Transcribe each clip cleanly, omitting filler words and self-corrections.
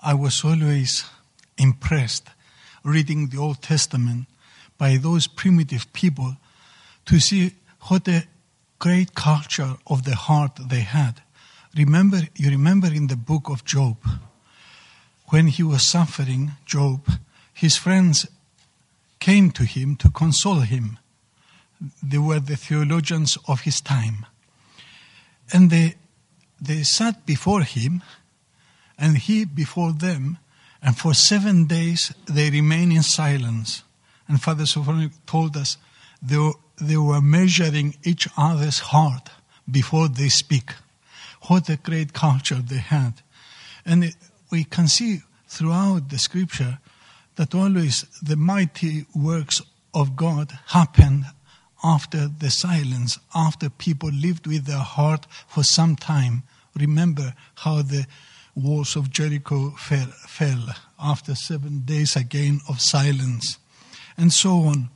I was always impressed reading the Old Testament by those primitive people to see what a great culture of the heart they had. You remember in the book of Job, when he was suffering, Job, his friends came to him to console him. They were the theologians of his time. And they sat before him, and he before them, and for 7 days they remained in silence. And Father Sophrony told us they were measuring each other's heart before they speak. What a great culture they had. And we can see throughout the scripture that always the mighty works of God happened after the silence, after people lived with their heart for some time. Remember how the walls of Jericho fell after 7 days again of silence, and so on.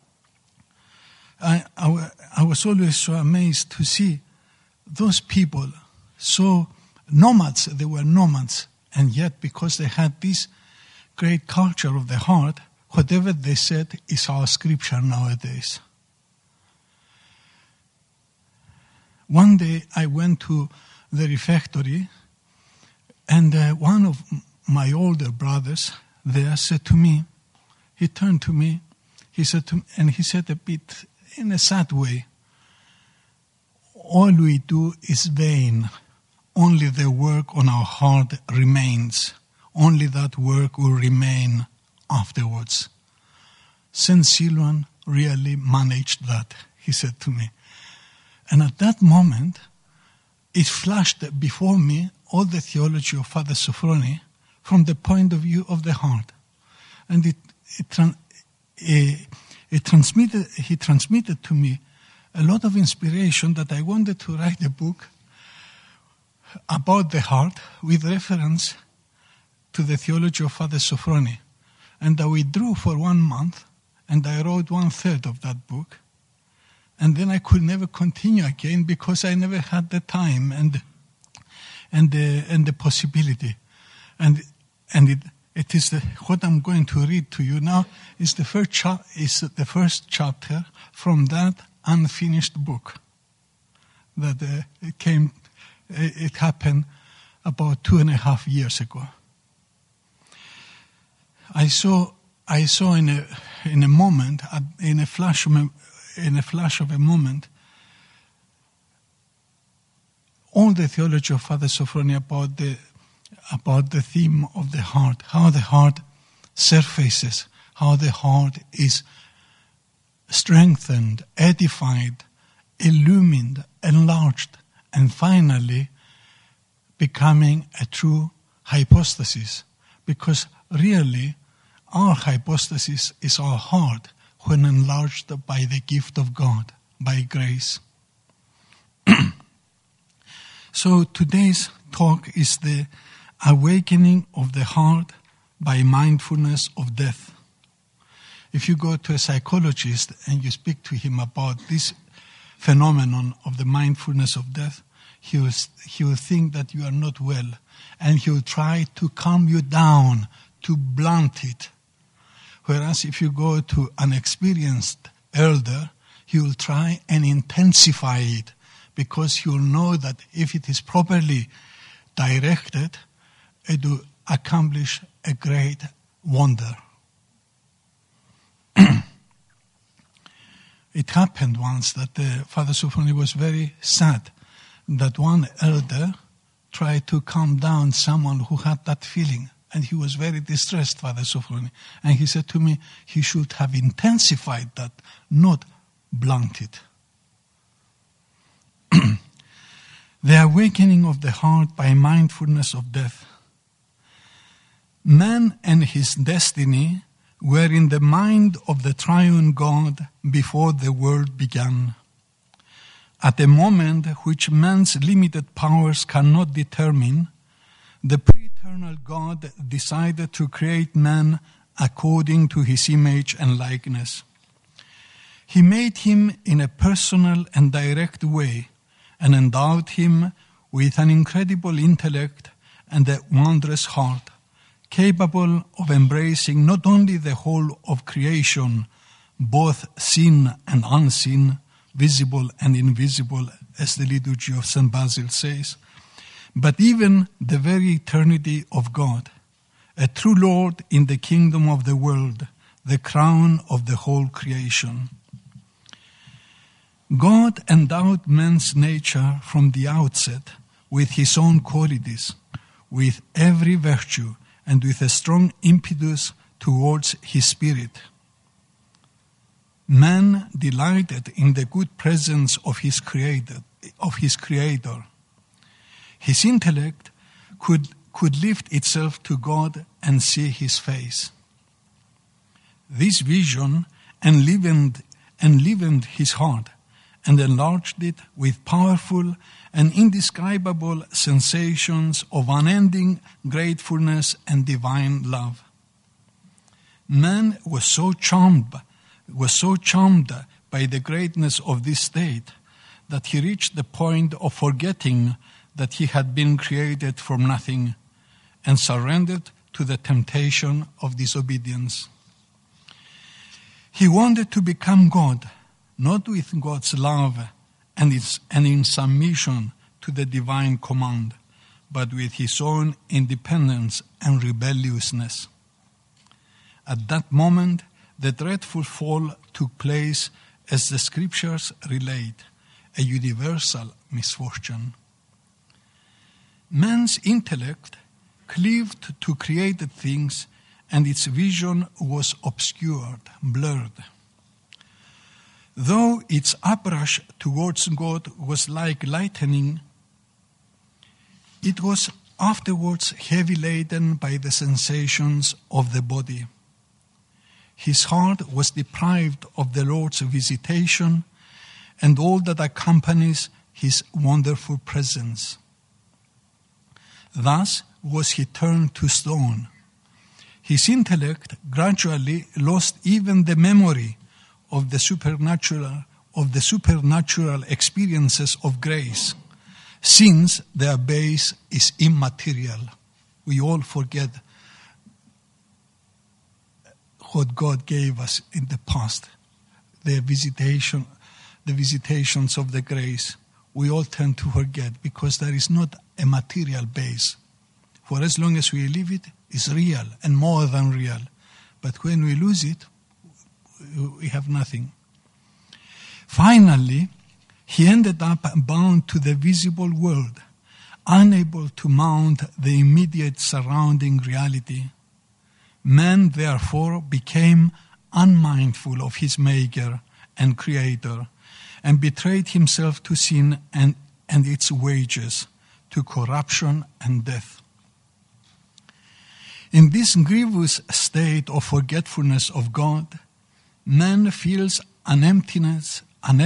I was always so amazed to see those people, so nomads, they were nomads, and yet because they had this great culture of the heart, whatever they said is our scripture nowadays. One day I went to the refectory, and one of my older brothers there said to me, he turned to me, he said a bit in a sad way, all we do is vain, only the work on our heart remains, only that work will remain afterwards. St. Silouan really managed that, he said to me. And at that moment, it flashed before me all the theology of Father Sophrony from the point of view of the heart. And he transmitted to me a lot of inspiration that I wanted to write a book about the heart with reference to the theology of Father Sophrony. And I withdrew for 1 month, and I wrote 1/3 of that book. And then I could never continue again because I never had the time and the possibility. And it is what I'm going to read to you now is the first chapter from that unfinished book that it happened about 2.5 years ago. I saw in a moment, in a flash of a moment, all the theology of Father Sophrony about the theme of the heart, how the heart surfaces, how the heart is strengthened, edified, illumined, enlarged, and finally becoming a true hypostasis. Because really, our hypostasis is our heart when enlarged by the gift of God, by grace. So today's talk is the awakening of the heart by mindfulness of death. If you go to a psychologist and you speak to him about this phenomenon of the mindfulness of death, he will think that you are not well, and he will try to calm you down, to blunt it. Whereas if you go to an experienced elder, he will try and intensify it, because he will know that if it is properly directed, it will accomplish a great wonder. It happened once that Father Sophrony was very sad that one elder tried to calm down someone who had that feeling. And he was very distressed, Father Sophrony. And he said to me, he should have intensified that, not blunted. The awakening of the heart by mindfulness of death. Man and his destiny were in the mind of the triune God before the world began. At a moment which man's limited powers cannot determine, the pre-eternal God decided to create man according to his image and likeness. He made him in a personal and direct way and endowed him with an incredible intellect and a wondrous heart, capable of embracing not only the whole of creation, both seen and unseen, visible and invisible, as the liturgy of St. Basil says, but even the very eternity of God, a true Lord in the kingdom of the world, the crown of the whole creation. God endowed man's nature from the outset with his own qualities, with every virtue, and with a strong impetus towards his spirit. Man delighted in the good presence of his Creator. His intellect could lift itself to God and see his face. This vision enlivened his heart and enlarged it with powerful and indescribable sensations of unending gratefulness and divine love. Man was so charmed by the greatness of this state that he reached the point of forgetting that he had been created from nothing and surrendered to the temptation of disobedience. He wanted to become God, not with God's love and in submission to the divine command, but with his own independence and rebelliousness. At that moment, the dreadful fall took place, as the scriptures relate, a universal misfortune. Man's intellect cleaved to created things, and its vision was obscured, blurred. Though its uprush towards God was like lightning, it was afterwards heavy laden by the sensations of the body. His heart was deprived of the Lord's visitation and all that accompanies his wonderful presence. Thus was he turned to stone. His intellect gradually lost even the memory of the supernatural experiences of grace, since their base is immaterial. We all forget what God gave us in the past, the visitations of the grace. We all tend to forget because there is not a material base. For as long as we live it, it's real and more than real. But when we lose it, we have nothing. Finally, he ended up bound to the visible world, unable to mount the immediate surrounding reality. Man, therefore, became unmindful of his Maker and Creator, and betrayed himself to sin and its wages, to corruption and death. In this grievous state of forgetfulness of God, man feels an emptiness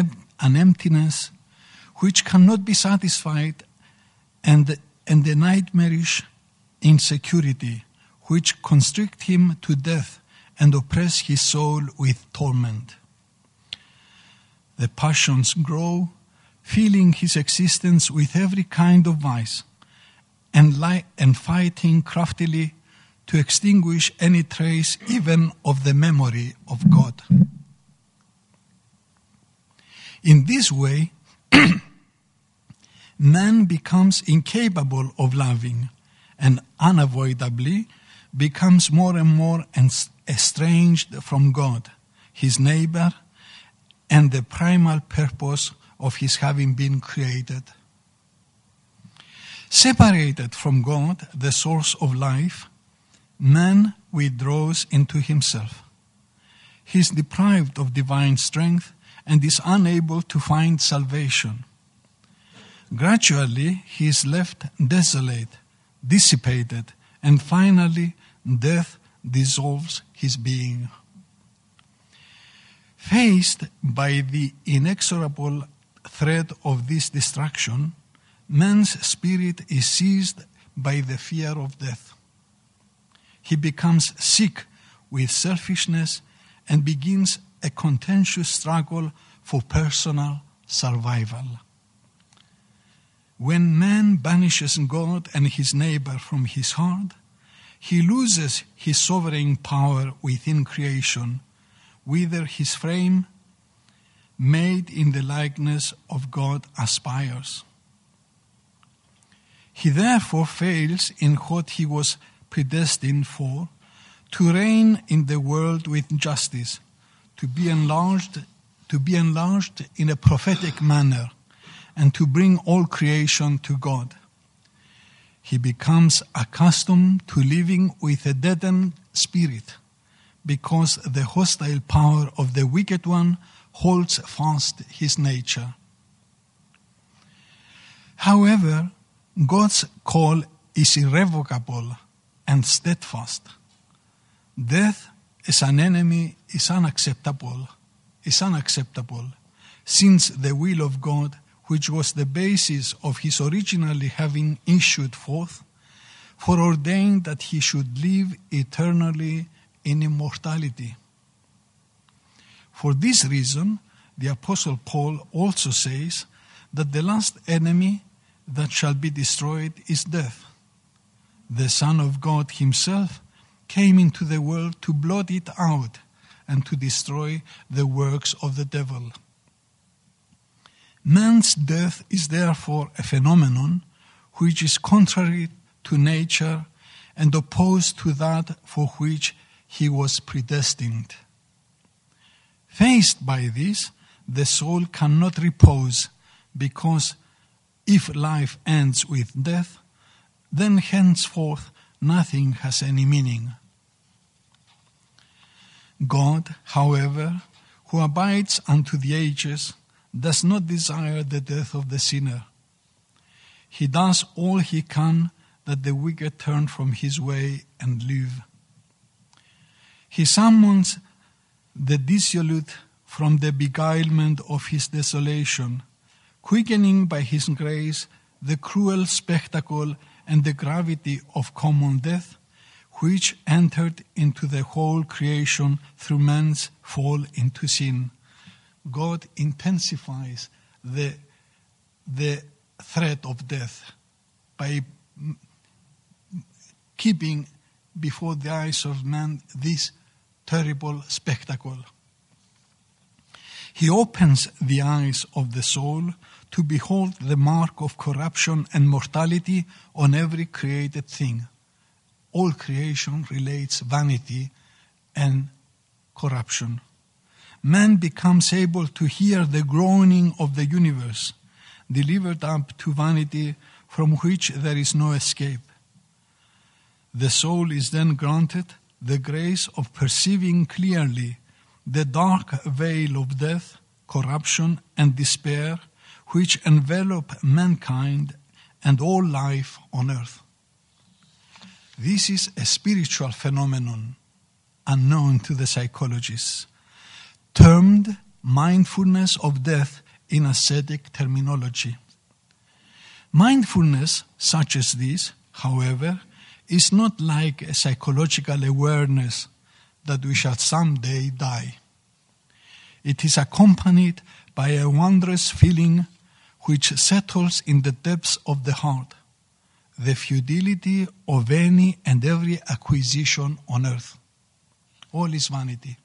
which cannot be satisfied, and a nightmarish insecurity which constrict him to death and oppress his soul with torment. The passions grow, filling his existence with every kind of vice, and fighting craftily to extinguish any trace even of the memory of God. In this way, man becomes incapable of loving and unavoidably becomes more and more estranged from God, his neighbor, and the primal purpose of his having been created. Separated from God, the source of life, man withdraws into himself. He is deprived of divine strength and is unable to find salvation. Gradually, he is left desolate, dissipated, and finally, death dissolves his being. Faced by the inexorable threat of this destruction, man's spirit is seized by the fear of death. He becomes sick with selfishness and begins a contentious struggle for personal survival. When man banishes God and his neighbor from his heart, he loses his sovereign power within creation, whither his frame, made in the likeness of God, aspires. He therefore fails in what he was predestined for, to reign in the world with justice, to be enlarged in a prophetic manner, and to bring all creation to God. He becomes accustomed to living with a deadened spirit, because the hostile power of the wicked one holds fast his nature. However, God's call is irrevocable and steadfast. Death as an enemy is unacceptable, since the will of God, which was the basis of his originally having issued forth, foreordained that he should live eternally in immortality. For this reason, the Apostle Paul also says that the last enemy that shall be destroyed is death. The Son of God himself came into the world to blot it out and to destroy the works of the devil. Man's death is therefore a phenomenon which is contrary to nature and opposed to that for which he was predestined. Faced by this, the soul cannot repose, because if life ends with death, then henceforth nothing has any meaning. God, however, who abides unto the ages, does not desire the death of the sinner. He does all he can that the wicked turn from his way and live. He summons the dissolute from the beguilement of his desolation, quickening by his grace the cruel spectacle and the gravity of common death, which entered into the whole creation through man's fall into sin. God intensifies the threat of death by keeping before the eyes of man this terrible spectacle. He opens the eyes of the soul to behold the mark of corruption and mortality on every created thing. All creation relates vanity and corruption. Man becomes able to hear the groaning of the universe, delivered up to vanity from which there is no escape. The soul is then granted the grace of perceiving clearly the dark veil of death, corruption, and despair which envelop mankind and all life on earth. This is a spiritual phenomenon unknown to the psychologists, termed mindfulness of death in ascetic terminology. Mindfulness such as this, however, is not like a psychological awareness that we shall someday die. It is accompanied by a wondrous feeling which settles in the depths of the heart, the futility of any and every acquisition on earth. All is vanity.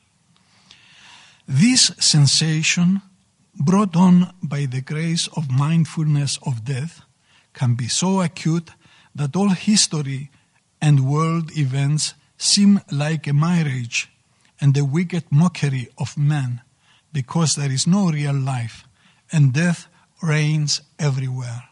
This sensation, brought on by the grace of mindfulness of death, can be so acute that all history and world events seem like a mirage and a wicked mockery of man, because there is no real life and death reigns everywhere.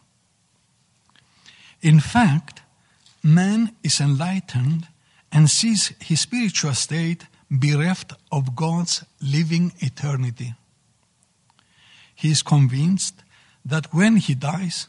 In fact, man is enlightened and sees his spiritual state bereft of God's living eternity. He is convinced that when he dies,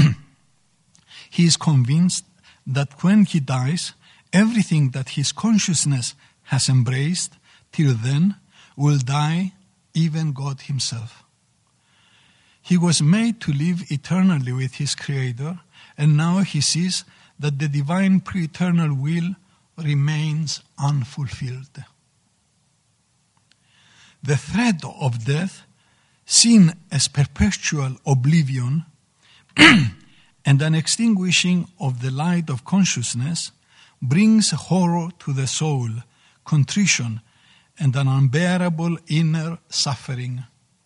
everything that his consciousness has embraced till then will die, even God himself. He was made to live eternally with his Creator, and now he sees that the divine pre-eternal will remains unfulfilled. The threat of death, seen as perpetual oblivion and an extinguishing of the light of consciousness, brings horror to the soul, contrition, and an unbearable inner suffering.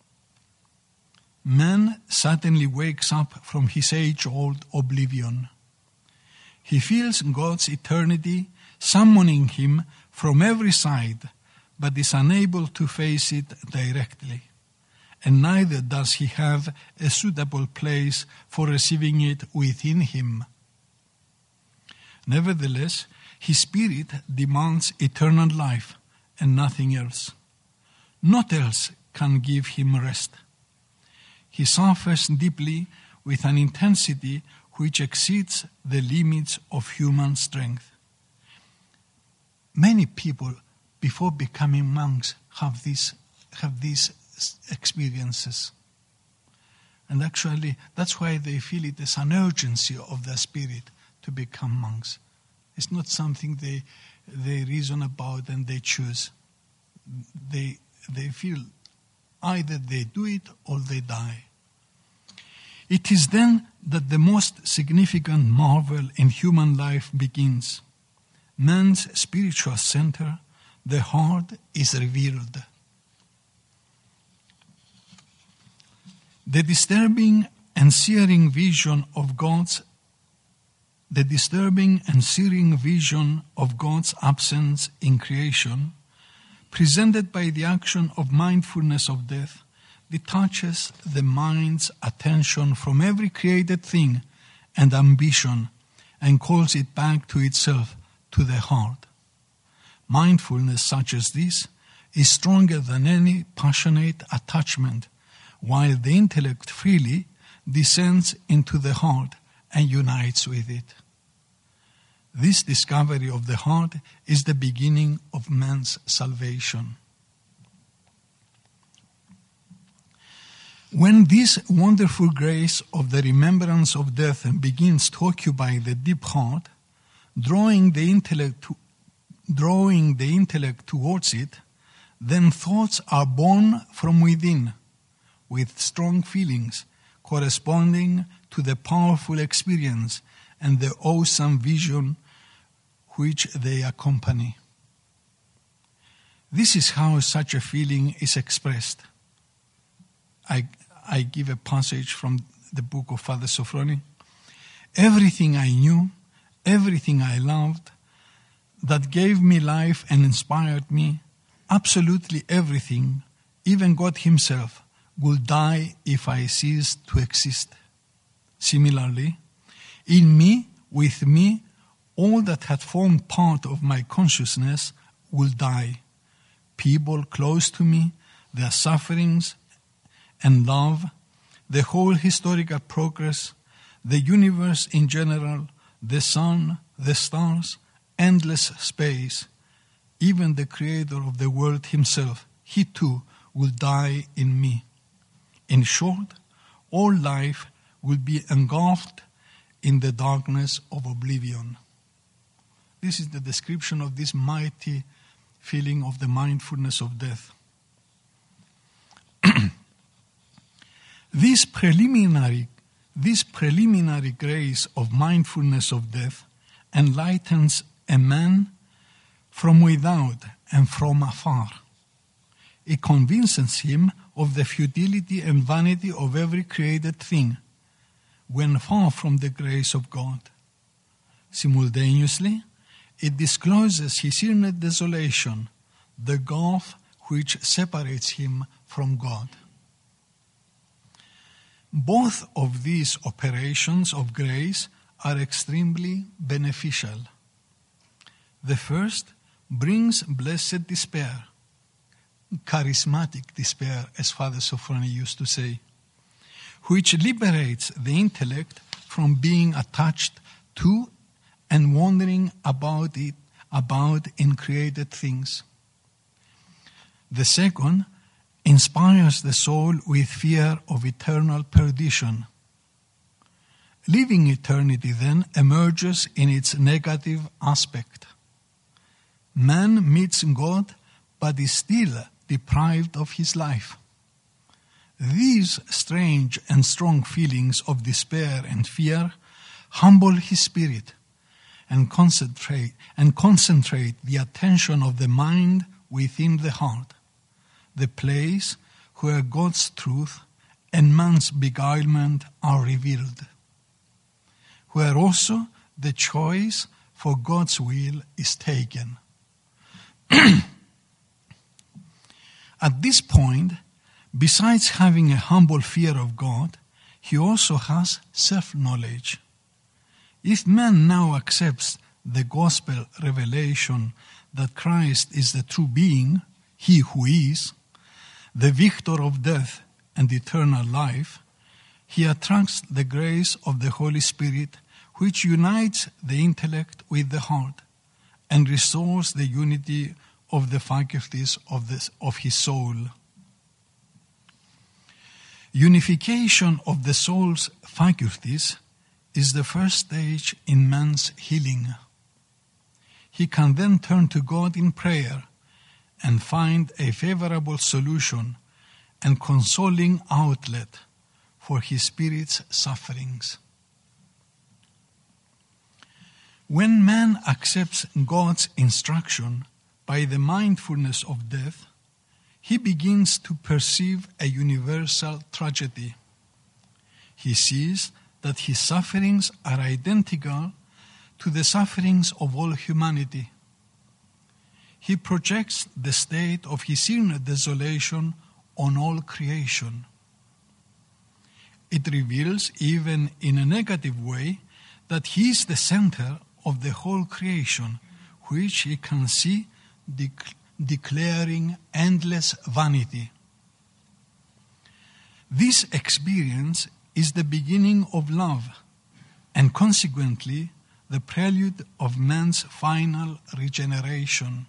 Man suddenly wakes up from his age-old oblivion. He feels God's eternity summoning him from every side, but is unable to face it directly. And neither does he have a suitable place for receiving it within him. Nevertheless, his spirit demands eternal life and nothing else. Naught else can give him rest. He suffers deeply with an intensity which exceeds the limits of human strength. Many people, before becoming monks, have these experiences. And actually, that's why they feel it as an urgency of their spirit to become monks. It's not something they reason about and they choose. They feel either they do it or they die. It is then that the most significant marvel in human life begins. Man's spiritual center, the heart, is revealed. The disturbing and searing vision of God's absence in creation, presented by the action of mindfulness of death, detaches the mind's attention from every created thing and ambition and calls it back to itself, to the heart. Mindfulness such as this is stronger than any passionate attachment, while the intellect freely descends into the heart and unites with it. This discovery of the heart is the beginning of man's salvation. When this wonderful grace of the remembrance of death begins to occupy the deep heart, drawing the intellect towards it, then thoughts are born from within, with strong feelings corresponding to the powerful experience and the awesome vision which they accompany. This is how such a feeling is expressed. I give a passage from the book of Father Sophroni. Everything I knew, everything I loved, that gave me life and inspired me, absolutely everything, even God himself, will die if I cease to exist. Similarly, in me, with me, all that had formed part of my consciousness will die. People close to me, their sufferings and love, the whole historical progress, the universe in general, the sun, the stars, endless space, even the creator of the world himself, he too will die in me. In short, all life will be engulfed in the darkness of oblivion. This is the description of this mighty feeling of the mindfulness of death. This preliminary grace of mindfulness of death enlightens a man from without and from afar. It convinces him of the futility and vanity of every created thing, when far from the grace of God. Simultaneously, it discloses his inner desolation, the gulf which separates him from God. Both of these operations of grace are extremely beneficial. The first brings blessed despair, charismatic despair, as Father Sophroni used to say, which liberates the intellect from being attached to and wandering about in created things. The second inspires the soul with fear of eternal perdition. Living eternity then emerges in its negative aspect. Man meets God, but is still deprived of his life. These strange and strong feelings of despair and fear humble his spirit and concentrate the attention of the mind within the heart, the place where God's truth and man's beguilement are revealed, where also the choice for God's will is taken. At this point, besides having a humble fear of God, he also has self-knowledge. If man now accepts the gospel revelation that Christ is the true being, he who is, the victor of death and eternal life, he attracts the grace of the Holy Spirit, which unites the intellect with the heart and restores the unity of the faculties of his soul. Unification of the soul's faculties is the first stage in man's healing. He can then turn to God in prayer and find a favorable solution and consoling outlet for his spirit's sufferings. When man accepts God's instruction by the mindfulness of death, he begins to perceive a universal tragedy. He sees that his sufferings are identical to the sufferings of all humanity. He projects the state of his inner desolation on all creation. It reveals, even in a negative way, that he is the center of the whole creation, which he can see declaring endless vanity. This experience is the beginning of love, and consequently the prelude of man's final regeneration.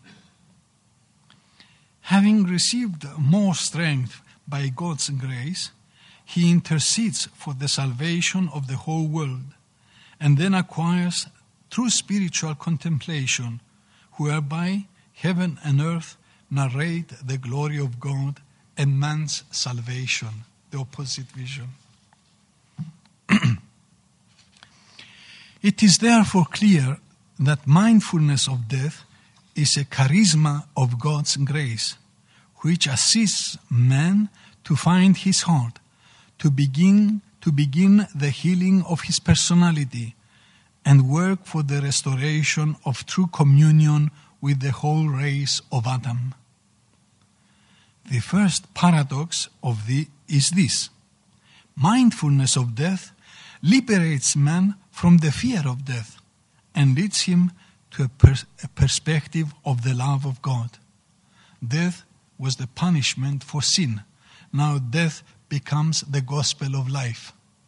Having received more strength by God's grace, he intercedes for the salvation of the whole world, and then acquires true spiritual contemplation, whereby heaven and earth narrate the glory of God and man's salvation, the opposite vision. It is therefore clear that mindfulness of death is a charisma of God's grace, which assists man to find his heart, to begin the healing of his personality, and work for the restoration of true communion with the whole race of Adam. The first paradox is this: mindfulness of death liberates man from the fear of death and leads him to a perspective of the love of God. Death was the punishment for sin. Now death becomes the gospel of life.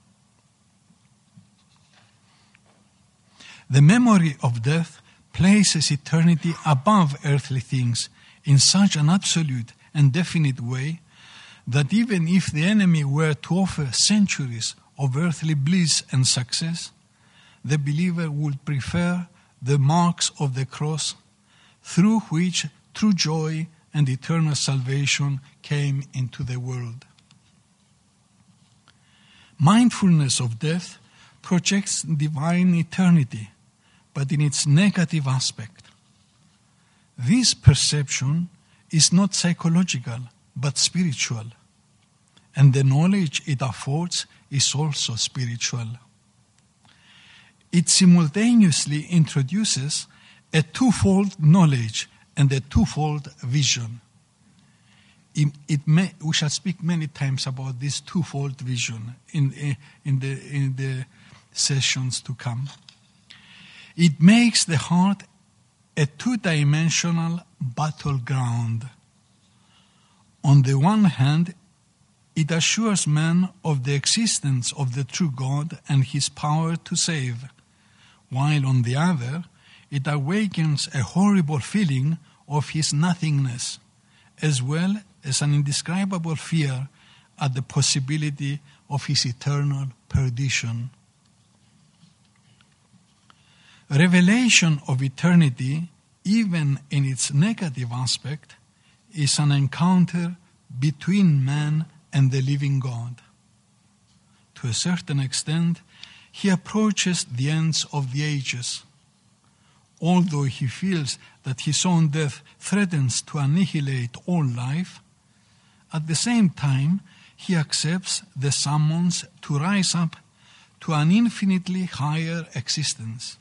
The memory of death places eternity above earthly things in such an absolute and definite way that even if the enemy were to offer centuries of earthly bliss and success, the believer would prefer the marks of the cross, through which true joy and eternal salvation came into the world. Mindfulness of death projects divine eternity, but in its negative aspect. This perception is not psychological, but spiritual, and the knowledge it affords is also spiritual. It simultaneously introduces a twofold knowledge and a twofold vision. We shall speak many times about this twofold vision in the sessions to come. It makes the heart a two-dimensional battleground. On the one hand, it assures man of the existence of the true God and his power to save, while on the other, it awakens a horrible feeling of his nothingness, as well as an indescribable fear at the possibility of his eternal perdition. Revelation of eternity, even in its negative aspect, is an encounter between man and the living God. To a certain extent, he approaches the ends of the ages. although he feels that his own death threatens to annihilate all life, at the same time he accepts the summons to rise up to an infinitely higher existence.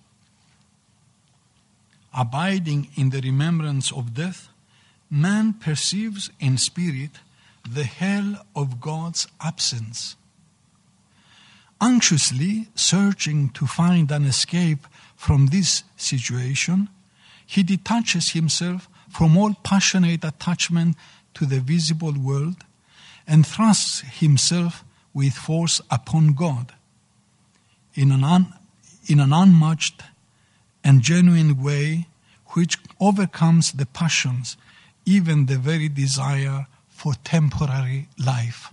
Abiding in the remembrance of death, man perceives in spirit the hell of God's absence. Anxiously searching to find an escape from this situation, he detaches himself from all passionate attachment to the visible world and thrusts himself with force upon God in an unmatched and genuine way which overcomes the passions, even the very desire for temporary life.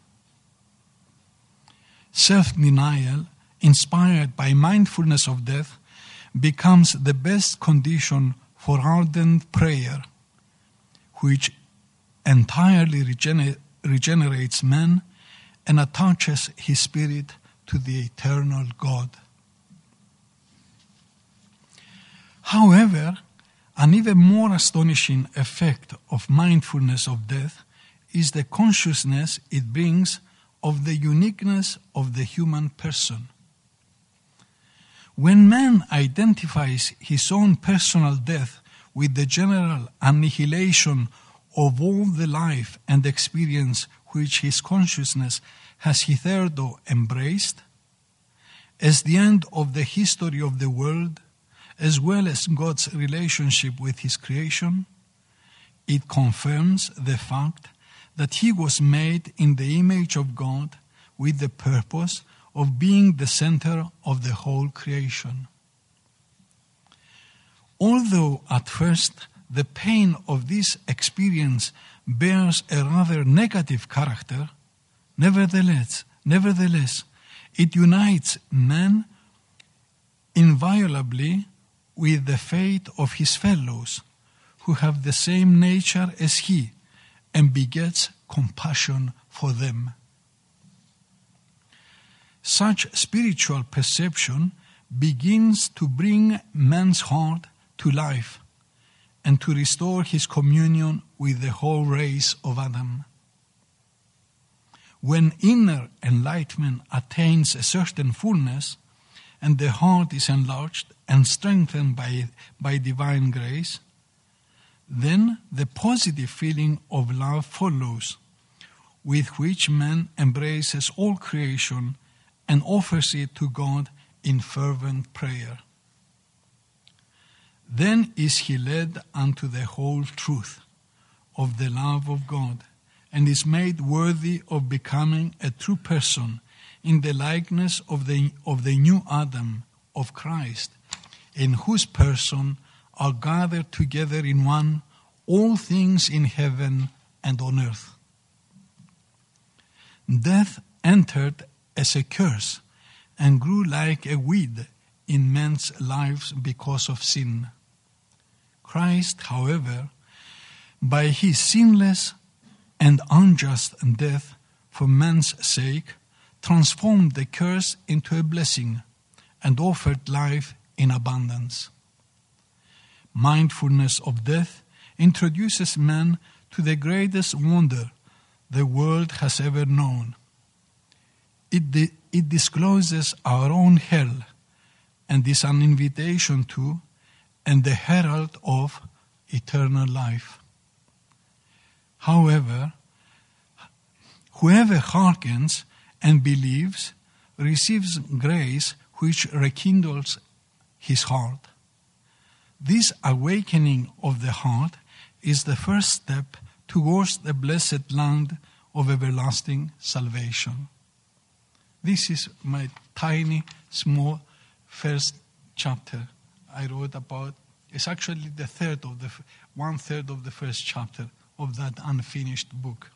Self-denial, inspired by mindfulness of death, becomes the best condition for ardent prayer, which entirely regenerates man and attaches his spirit to the eternal God. However, an even more astonishing effect of mindfulness of death is the consciousness it brings of the uniqueness of the human person. When man identifies his own personal death with the general annihilation of all the life and experience which his consciousness has hitherto embraced, as the end of the history of the world, as well as God's relationship with his creation, it confirms the fact that he was made in the image of God with the purpose of being the center of the whole creation. Although at first the pain of this experience bears a rather negative character, nevertheless, it unites man inviolably with the fate of his fellows who have the same nature as he, and begets compassion for them. Such spiritual perception begins to bring man's heart to life and to restore his communion with the whole race of Adam. When inner enlightenment attains a certain fullness and the heart is enlarged and strengthened by divine grace, then the positive feeling of love follows, with which man embraces all creation and offers it to God in fervent prayer. Then is he led unto the whole truth of the love of God, and is made worthy of becoming a true person in the likeness of the new Adam of Christ, in whose person are gathered together in one all things in heaven and on earth. Death entered as a curse and grew like a weed in men's lives because of sin. Christ, however, by his sinless and unjust death for man's sake, transformed the curse into a blessing and offered life in abundance. Mindfulness of death introduces man to the greatest wonder the world has ever known. It discloses our own hell and is an invitation to and the herald of eternal life. However, whoever hearkens and believes receives grace which rekindles his heart. This awakening of the heart is the first step towards the blessed land of everlasting salvation. This is my tiny, small first chapter I wrote about. It's actually one third of the first chapter of that unfinished book.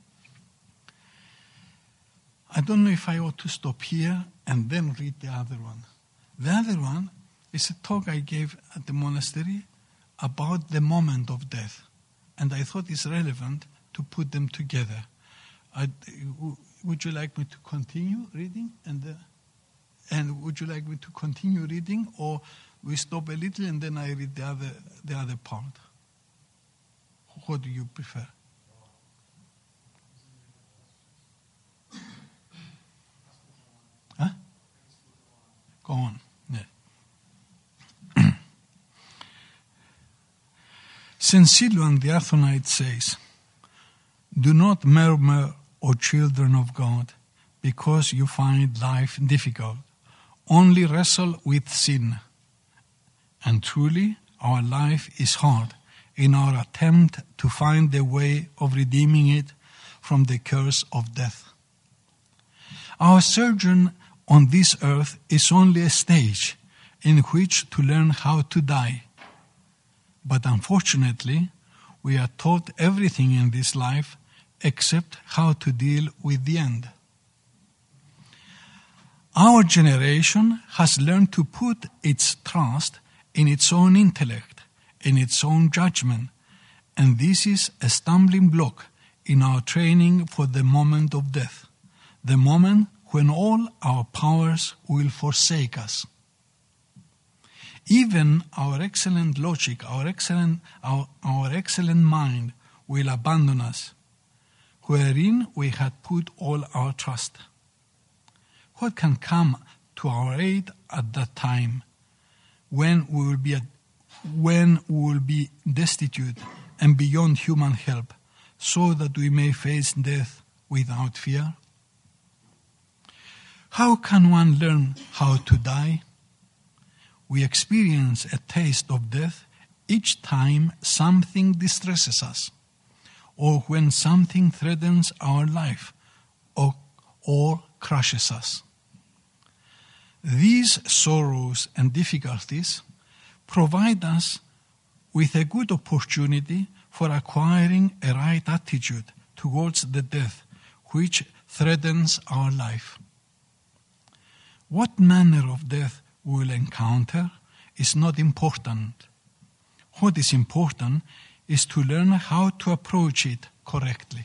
I don't know if I ought to stop here and then read the other one. The other one is a talk I gave at the monastery about the moment of death. And I thought it's relevant to put them together. Would you like me to continue reading? And would you like me to continue reading, or we stop a little and then I read the other part. What do you prefer? Huh? Go on. Yeah. St. Siluan the Athonite says, "Do not murmur, O children of God, because you find life difficult. Only wrestle with sin. And truly, our life is hard in our attempt to find the way of redeeming it from the curse of death. Our sojourn on this earth is only a stage in which to learn how to die. But unfortunately, we are taught everything in this life except how to deal with the end. Our generation has learned to put its trust in its own intellect, in its own judgment, and this is a stumbling block in our training for the moment of death, the moment when all our powers will forsake us. Even our excellent logic, our excellent mind will abandon us, wherein we had put all our trust. What can come to our aid at that time, when we will be destitute and beyond human help, so that we may face death without fear? How can one learn how to die? We experience a taste of death each time something distresses us, or when something threatens our life, or crushes us. These sorrows and difficulties provide us with a good opportunity for acquiring a right attitude towards the death which threatens our life. What manner of death we will encounter is not important. What is important is to learn how to approach it correctly.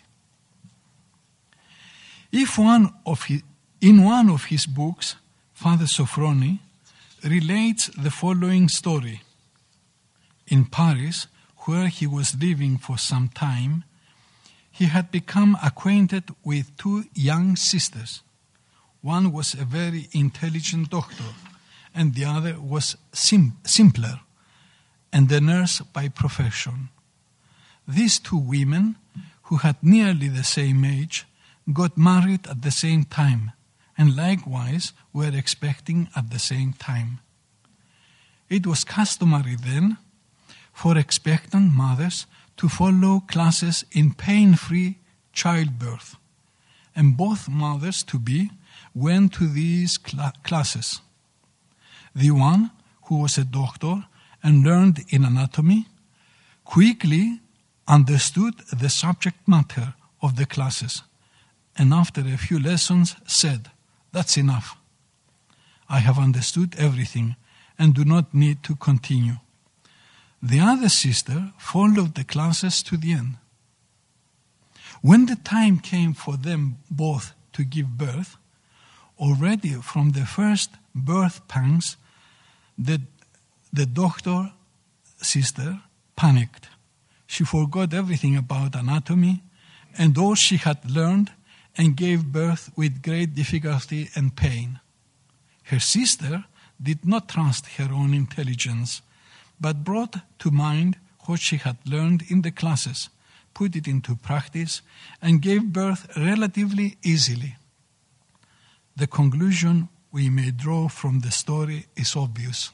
In one of his books, Father Sophroni relates the following story. In Paris, where he was living for some time, he had become acquainted with two young sisters. One was a very intelligent doctor, and the other was simpler, and a nurse by profession. These two women, who had nearly the same age, got married at the same time, and likewise were expecting at the same time. It was customary then for expectant mothers to follow classes in pain-free childbirth, and both mothers-to-be went to these classes. The one, who was a doctor and learned in anatomy, quickly understood the subject matter of the classes, and after a few lessons said, "That's enough. I have understood everything and do not need to continue." The other sister followed the classes to the end. When the time came for them both to give birth, already from the first birth pangs, the doctor sister panicked. She forgot everything about anatomy and all she had learned, and gave birth with great difficulty and pain. Her sister did not trust her own intelligence, but brought to mind what she had learned in the classes, put it into practice, and gave birth relatively easily. The conclusion we may draw from the story is obvious.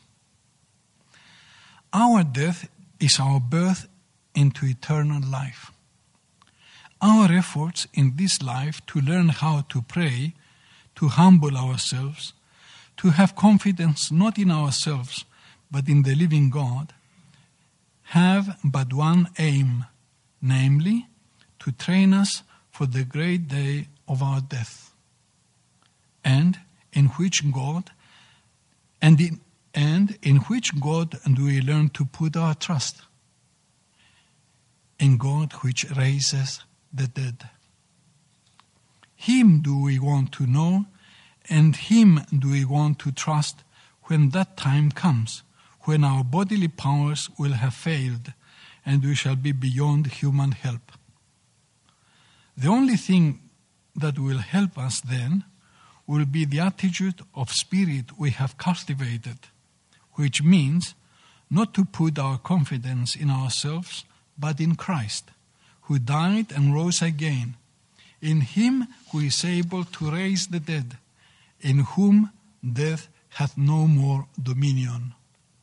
Our death is our birth into eternal life. Our efforts in this life to learn how to pray, to humble ourselves, to have confidence not in ourselves but in the living God, have but one aim, namely, to train us for the great day of our death, and in which God do we learn to put our trust? In God which raises the dead. Him do we want to know, and Him do we want to trust when that time comes, when our bodily powers will have failed and we shall be beyond human help. The only thing that will help us then will be the attitude of spirit we have cultivated, which means not to put our confidence in ourselves, but in Christ, who died and rose again, in him who is able to raise the dead, in whom death hath no more dominion.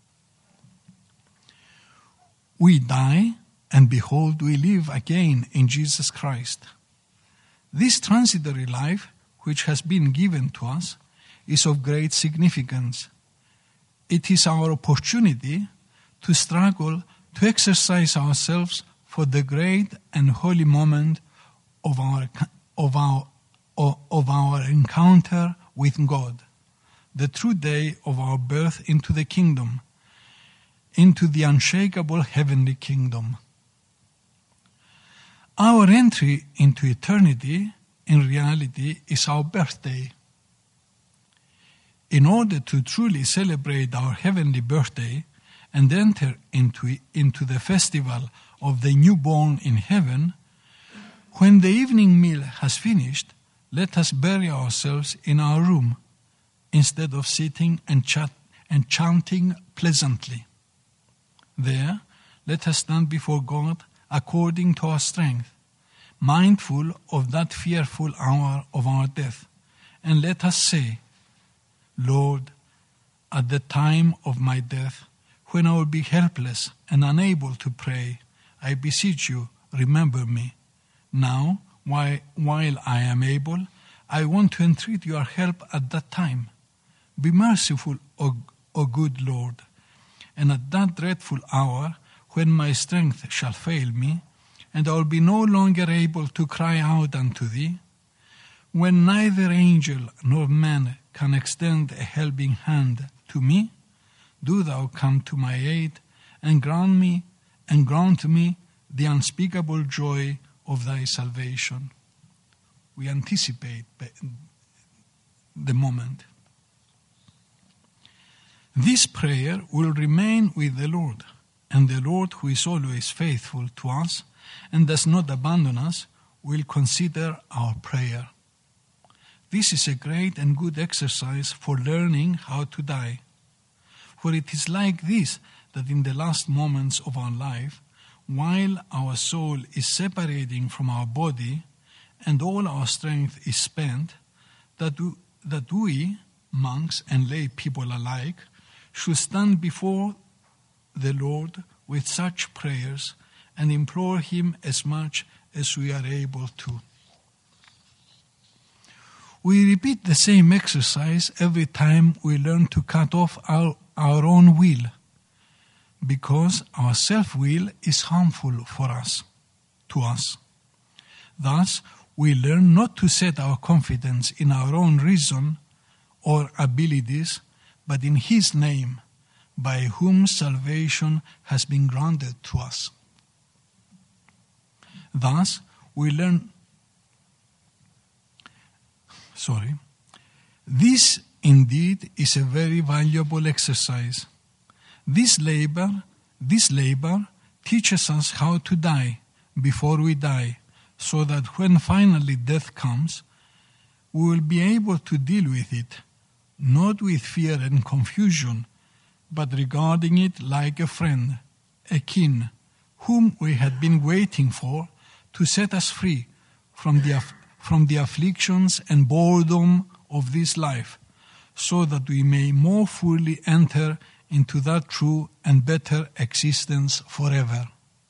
We die, and behold, we live again in Jesus Christ. This transitory life, which has been given to us, is of great significance. It is our opportunity to struggle to exercise ourselves for the great and holy moment of our encounter with God, the true day of our birth into the kingdom, into the unshakable heavenly kingdom. Our entry into eternity, in reality, is our birthday. In order to truly celebrate our heavenly birthday and enter into the festival of the newborn in heaven, when the evening meal has finished, let us bury ourselves in our room instead of sitting and chanting pleasantly. There, let us stand before God according to our strength, mindful of that fearful hour of our death, and let us say, Lord, at the time of my death, when I will be helpless and unable to pray, I beseech you, remember me. Now, while I am able, I want to entreat your help at that time. Be merciful, O good Lord, and at that dreadful hour, when my strength shall fail me, and I will be no longer able to cry out unto thee, when neither angel nor man can extend a helping hand to me, do thou come to my aid and grant to me the unspeakable joy of thy salvation. We anticipate the moment. This prayer will remain with the Lord, and the Lord, who is always faithful to us and does not abandon us, will consider our prayer. This is a great and good exercise for learning how to die. For it is like this that in the last moments of our life, while our soul is separating from our body and all our strength is spent, that we, monks and lay people alike, should stand before the Lord with such prayers and implore him as much as we are able to. We repeat the same exercise every time we learn to cut off our own will, because our self-will is harmful to us. Thus, we learn not to set our confidence in our own reason or abilities, but in his name, by whom salvation has been granted to us. Thus, we learn. This indeed is a very valuable exercise. This labor teaches us how to die before we die, so that when finally death comes, we will be able to deal with it, not with fear and confusion, but regarding it like a friend, a kin, whom we had been waiting for to set us free from the afflictions and boredom of this life, so that we may more fully enter into that true and better existence forever.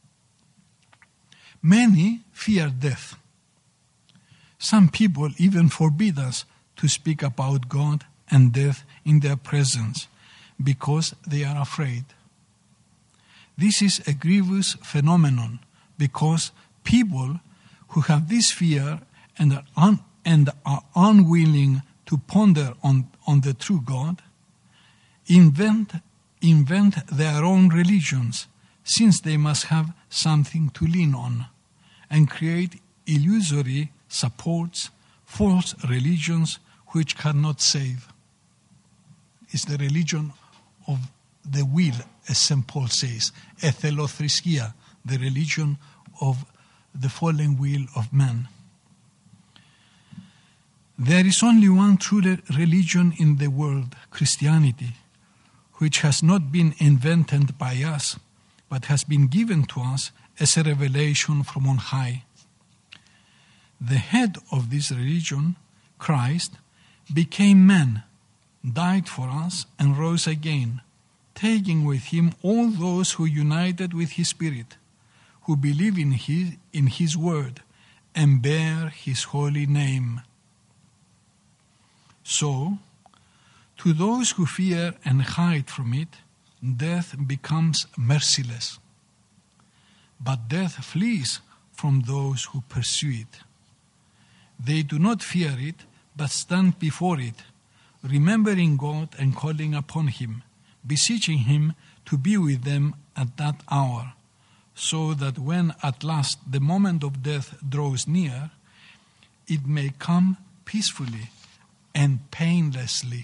Many fear death. Some people even forbid us to speak about God and death in their presence because they are afraid. This is a grievous phenomenon because people who have this fear and are unwilling to ponder on the true God invent their own religions, since they must have something to lean on, and create illusory supports, false religions which cannot save. It's the religion the will, as St. Paul says, ethnothrischia, the religion of the fallen will of man. There is only one true religion in the world, Christianity, which has not been invented by us, but has been given to us as a revelation from on high. The head of this religion, Christ, became man, died for us, and rose again, taking with him all those who united with his Spirit, who believe in his word, and bear his holy name. So, to those who fear and hide from it, death becomes merciless. But death flees from those who pursue it. They do not fear it, but stand before it, remembering God and calling upon him, beseeching him to be with them at that hour, so that when at last the moment of death draws near, it may come peacefully and painlessly.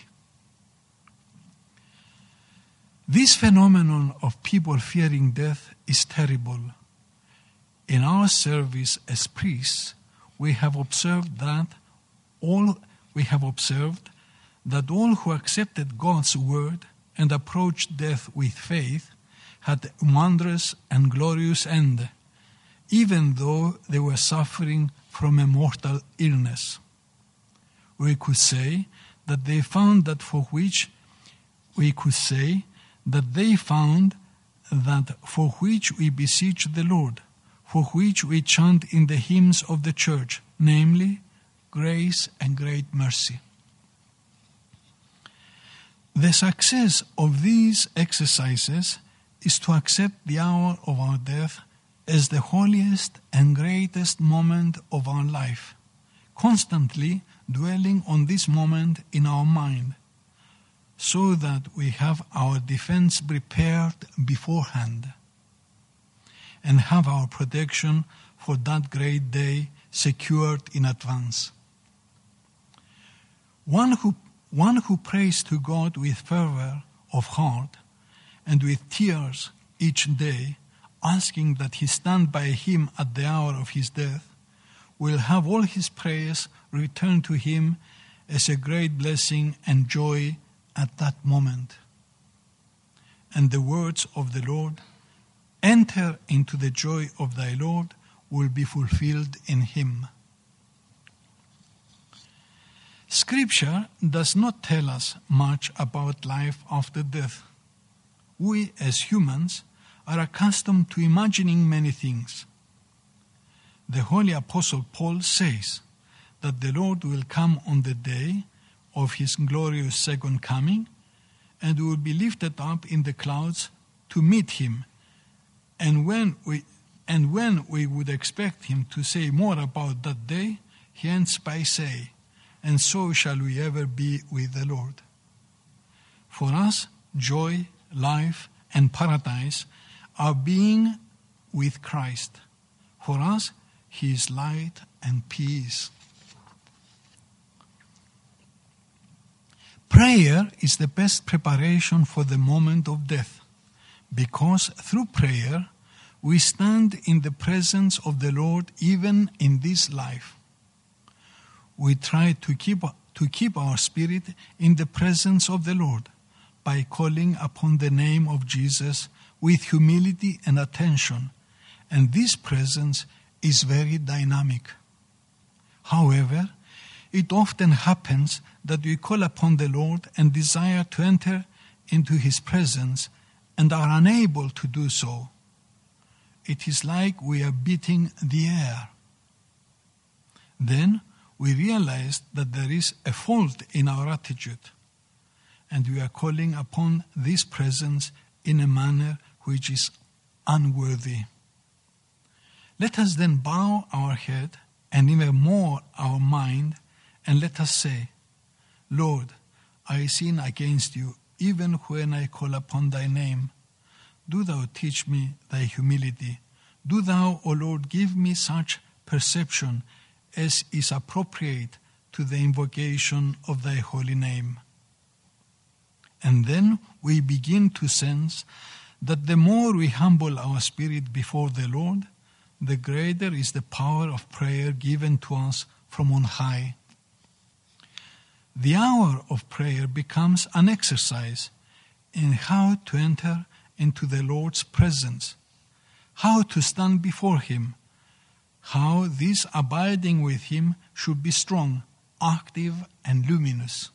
This phenomenon of people fearing death is terrible. In our service as priests, we have observed that all who accepted God's word and approached death with faith had a wondrous and glorious end, even though they were suffering from a mortal illness. We could say that they found that for which we beseech the Lord, for which we chant in the hymns of the Church, namely, grace and great mercy. The success of these exercises is to accept the hour of our death as the holiest and greatest moment of our life, constantly dwelling on this moment in our mind, so that we have our defense prepared beforehand and have our protection for that great day secured in advance. One who prays to God with fervor of heart and with tears each day, asking that he stand by him at the hour of his death, will have all his prayers returned to him as a great blessing and joy at that moment. And the words of the Lord, "Enter into the joy of thy Lord," will be fulfilled in him. Scripture does not tell us much about life after death. We, as humans, are accustomed to imagining many things. The Holy Apostle Paul says that the Lord will come on the day of his glorious second coming, and will be lifted up in the clouds to meet him. And when we would expect him to say more about that day, he ends by saying, "And so shall we ever be with the Lord." For us, joy, life, and paradise are being with Christ. For us, he is light and peace. Prayer is the best preparation for the moment of death, because through prayer we stand in the presence of the Lord even in this life. We try to keep our spirit in the presence of the Lord by calling upon the name of Jesus with humility and attention, and this presence is very dynamic. However, it often happens that we call upon the Lord and desire to enter into his presence and are unable to do so. It is like we are beating the air. Then we realize that there is a fault in our attitude, and we are calling upon this presence in a manner which is unworthy. Let us then bow our head and even more our mind, and let us say, "Lord, I sin against you even when I call upon thy name. Do thou teach me thy humility. Do thou, O Lord, give me such perception as is appropriate to the invocation of thy holy name." And then we begin to sense that the more we humble our spirit before the Lord, the greater is the power of prayer given to us from on high. The hour of prayer becomes an exercise in how to enter into the Lord's presence, how to stand before Him, how this abiding with Him should be strong, active, and luminous.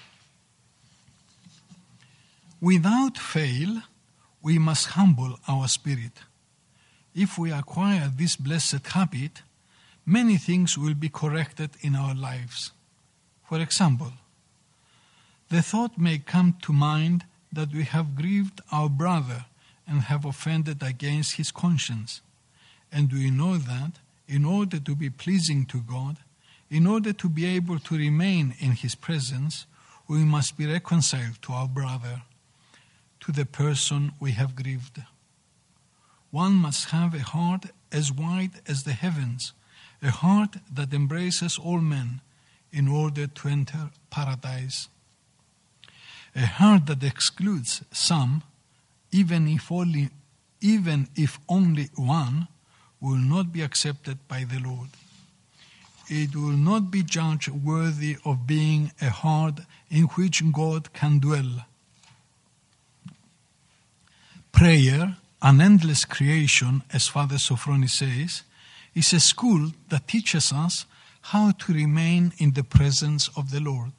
Without fail, we must humble our spirit. If we acquire this blessed habit, many things will be corrected in our lives. For example, the thought may come to mind that we have grieved our brother and have offended against his conscience. And we know that in order to be pleasing to God, in order to be able to remain in His presence, we must be reconciled to our brother, to the person we have grieved. One must have a heart as wide as the heavens, a heart that embraces all men in order to enter paradise. A heart that excludes some, even if only one, will not be accepted by the Lord. It will not be judged worthy of being a heart in which God can dwell. Prayer, an endless creation, as Father Sophrony says, is a school that teaches us how to remain in the presence of the Lord.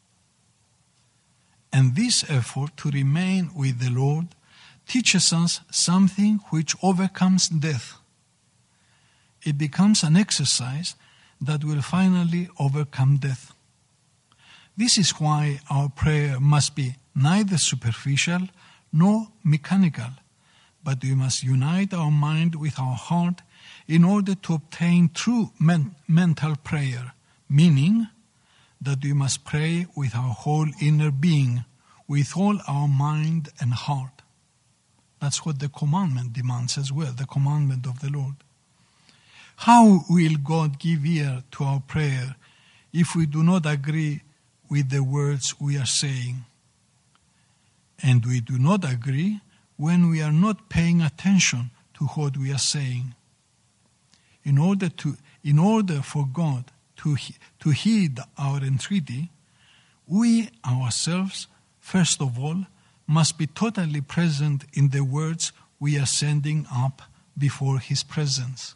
And this effort to remain with the Lord teaches us something which overcomes death. It becomes an exercise that will finally overcome death. This is why our prayer must be neither superficial nor mechanical, but we must unite our mind with our heart in order to obtain true mental prayer, meaning that we must pray with our whole inner being, with all our mind and heart. That's what the commandment demands as well, the commandment of the Lord. How will God give ear to our prayer if we do not agree with the words we are saying? And we do not agree when we are not paying attention to what we are saying. In order for God to heed our entreaty, we ourselves, first of all, must be totally present in the words we are sending up before His presence.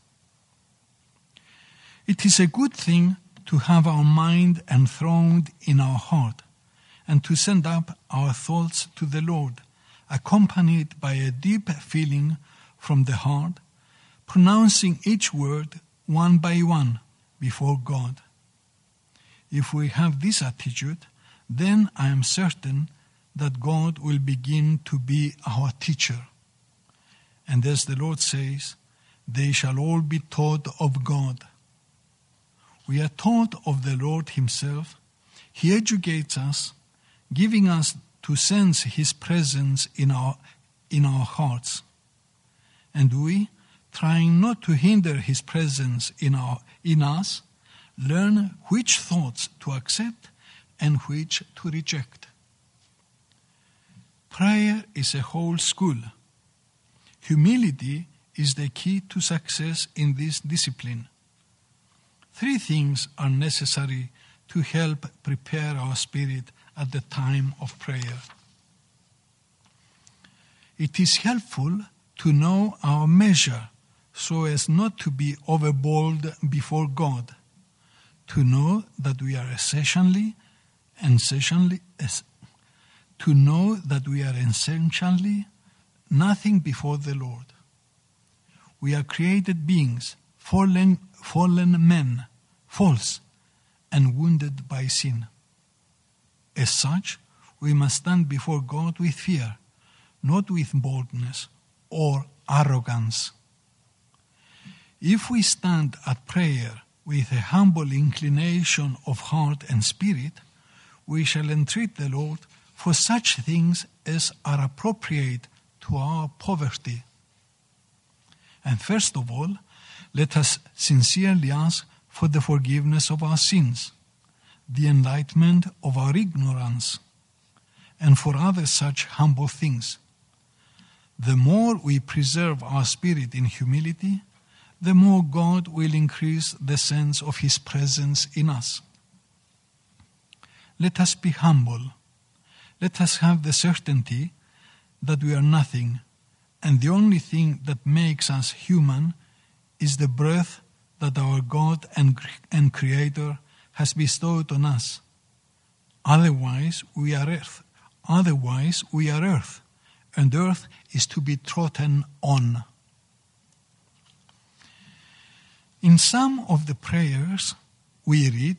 It is a good thing to have our mind enthroned in our heart and to send up our thoughts to the Lord, accompanied by a deep feeling from the heart, pronouncing each word one by one before God. If we have this attitude, then I am certain that God will begin to be our teacher. And as the Lord says, they shall all be taught of God. We are taught of the Lord Himself. He educates us, giving us to sense His presence in our hearts. And we, trying not to hinder His presence in us, learn which thoughts to accept and which to reject. Prayer is a whole school. Humility is the key to success in this discipline. 3 things are necessary to help prepare our spirit at the time of prayer. It is helpful to know our measure so as not to be overbold before God, to know that we are essentially nothing before the Lord. We are created beings, fallen men, false and wounded by sin. As such, we must stand before God with fear, not with boldness or arrogance. If we stand at prayer with a humble inclination of heart and spirit, we shall entreat the Lord for such things as are appropriate to our poverty. And first of all, let us sincerely ask for the forgiveness of our sins, the enlightenment of our ignorance, and for other such humble things. The more we preserve our spirit in humility, the more God will increase the sense of His presence in us. Let us be humble. Let us have the certainty that we are nothing, and the only thing that makes us human is the breath that our God and Creator has bestowed on us. Otherwise, we are earth. And earth is to be trodden on. In some of the prayers we read,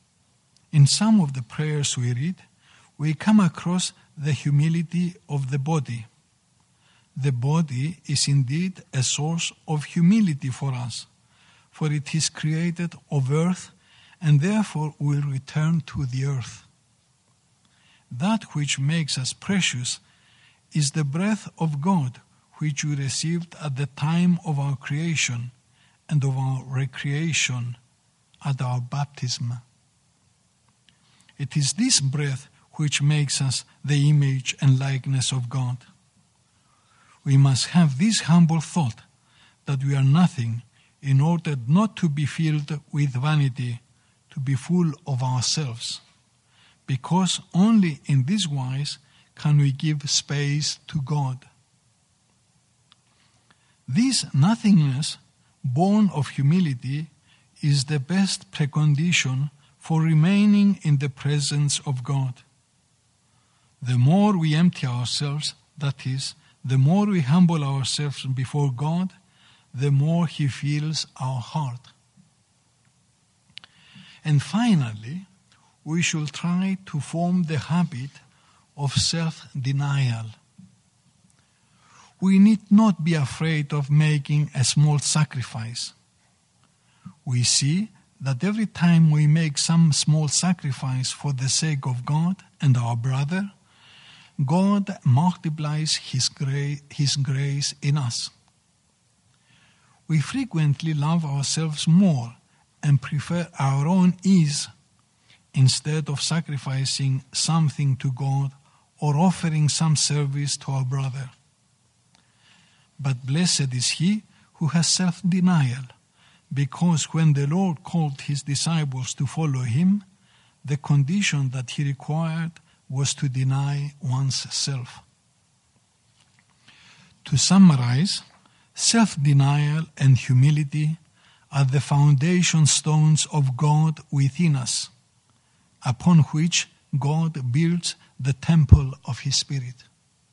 we come across the humility of the body. The body is indeed a source of humility for us, for it is created of earth and therefore will return to the earth. That which makes us precious is the breath of God which we received at the time of our creation and of our recreation at our baptism. It is this breath which makes us the image and likeness of God. We must have this humble thought that we are nothing in order not to be filled with vanity, to be full of ourselves, because only in this wise can we give space to God. This nothingness, born of humility, is the best precondition for remaining in the presence of God. The more we empty ourselves, that is, the more we humble ourselves before God, the more He fills our heart. And finally, we should try to form the habit of self-denial. We need not be afraid of making a small sacrifice. We see that every time we make some small sacrifice for the sake of God and our brother, God multiplies His grace in us. We frequently love ourselves more and prefer our own ease instead of sacrificing something to God or offering some service to our brother. But blessed is he who has self-denial, because when the Lord called His disciples to follow Him, the condition that He required was to deny one's self. To summarize, self-denial and humility are the foundation stones of God within us, upon which God builds the temple of His Spirit.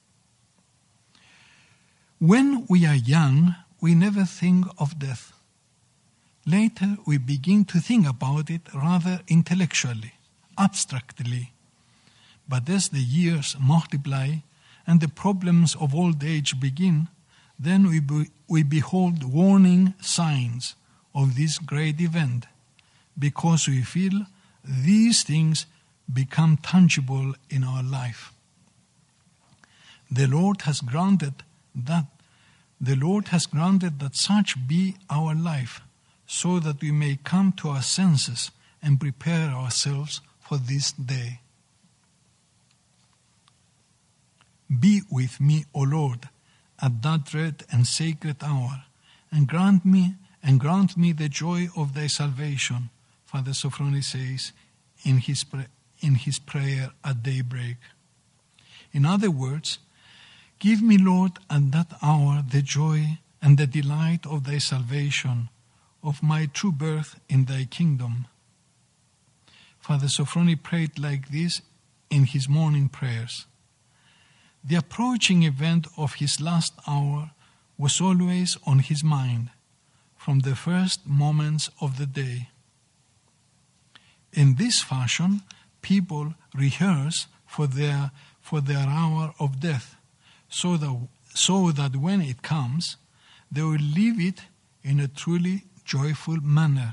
When we are young, we never think of death. Later, we begin to think about it rather intellectually, abstractly. But as the years multiply and the problems of old age begin, then we behold warning signs of this great event, because we feel these things become tangible in our life. The Lord has granted that such be our life, so that we may come to our senses and prepare ourselves for this day. Be with me, O Lord, at that dread and sacred hour, and grant me the joy of Thy salvation, Father Sophrony says in his prayer at daybreak. In other words, give me, Lord, at that hour the joy and the delight of Thy salvation, of my true birth in Thy kingdom. Father Sophrony prayed like this in his morning prayers. The approaching event of his last hour was always on his mind, from the first moments of the day. In this fashion, people rehearse for their hour of death, so that when it comes, they will live it in a truly joyful manner.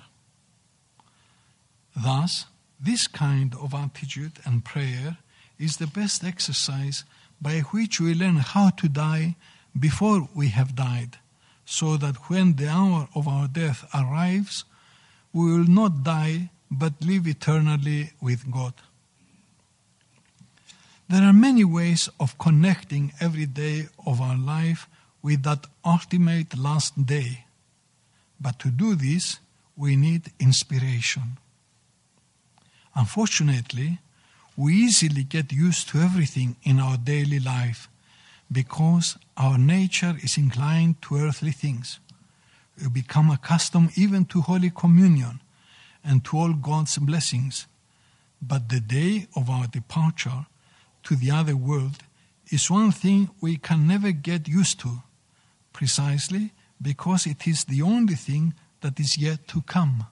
Thus, this kind of attitude and prayer is the best exercise by which we learn how to die before we have died, so that when the hour of our death arrives, we will not die but live eternally with God. There are many ways of connecting every day of our life with that ultimate last day. But to do this, we need inspiration. Unfortunately, we easily get used to everything in our daily life because our nature is inclined to earthly things. We become accustomed even to Holy Communion and to all God's blessings. But the day of our departure to the other world is one thing we can never get used to, precisely because it is the only thing that is yet to come.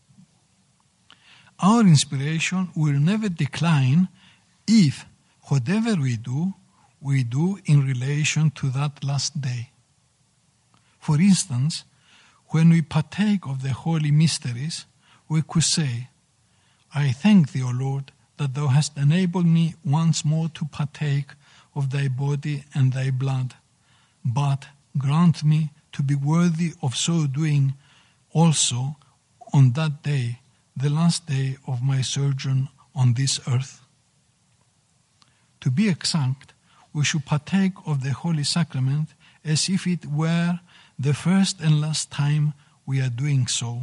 Our inspiration will never decline if whatever we do in relation to that last day. For instance, when we partake of the holy mysteries, we could say, I thank thee, O Lord, that thou hast enabled me once more to partake of thy body and thy blood, but grant me to be worthy of so doing also on that day, the last day of my sojourn on this earth. To be exact, we should partake of the Holy Sacrament as if it were the first and last time we are doing so.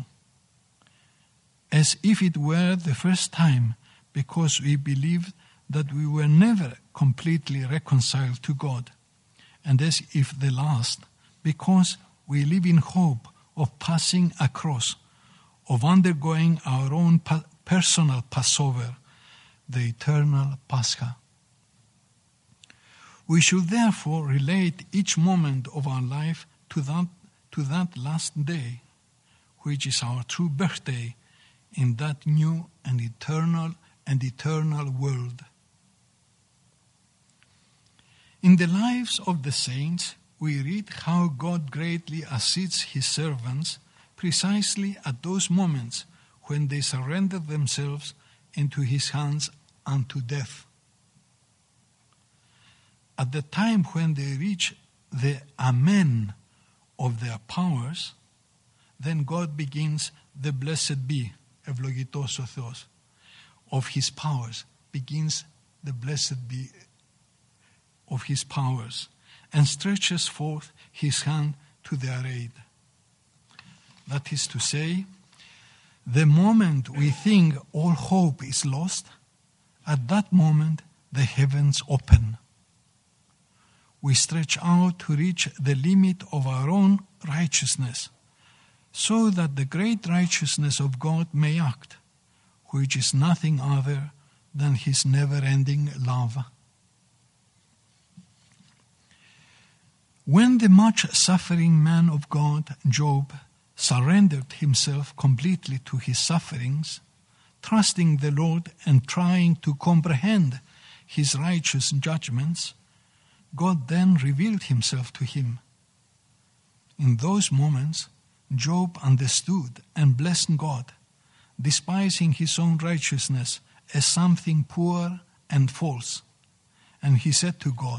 As if it were the first time, because we believe that we were never completely reconciled to God, and as if the last, because we live in hope of passing across, of undergoing our own personal Passover, the eternal Pascha. We should therefore relate each moment of our life to that last day, which is our true birthday in that new and eternal world. In the lives of the saints, we read how God greatly assists his servants precisely at those moments when they surrender themselves into his hands unto death. At the time when they reach the Amen of their powers, then God begins the blessed be, ευλογητός ο Θεός, of his powers, begins the blessed be of his powers, and stretches forth his hand to their aid. That is to say, the moment we think all hope is lost, at that moment the heavens open. We stretch out to reach the limit of our own righteousness, so that the great righteousness of God may act, which is nothing other than his never-ending love. When the much-suffering man of God, Job, surrendered himself completely to his sufferings, trusting the Lord and trying to comprehend his righteous judgments, God then revealed himself to him. In those moments, Job understood and blessed God, despising his own righteousness as something poor and false. And he said to God,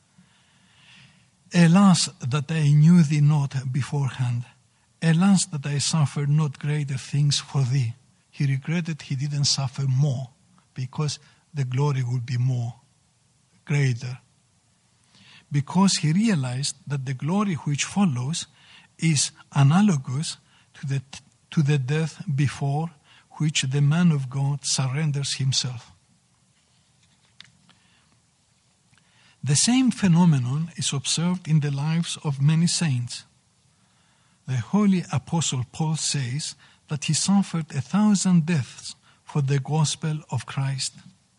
Alas, that I knew thee not beforehand. Alas, that I suffered not greater things for thee. He regretted he didn't suffer more, because the glory would be more, greater. Because he realized that the glory which follows is analogous to the death before which the man of God surrenders himself. The same phenomenon is observed in the lives of many saints. The holy apostle Paul says that he suffered 1,000 deaths for the gospel of Christ.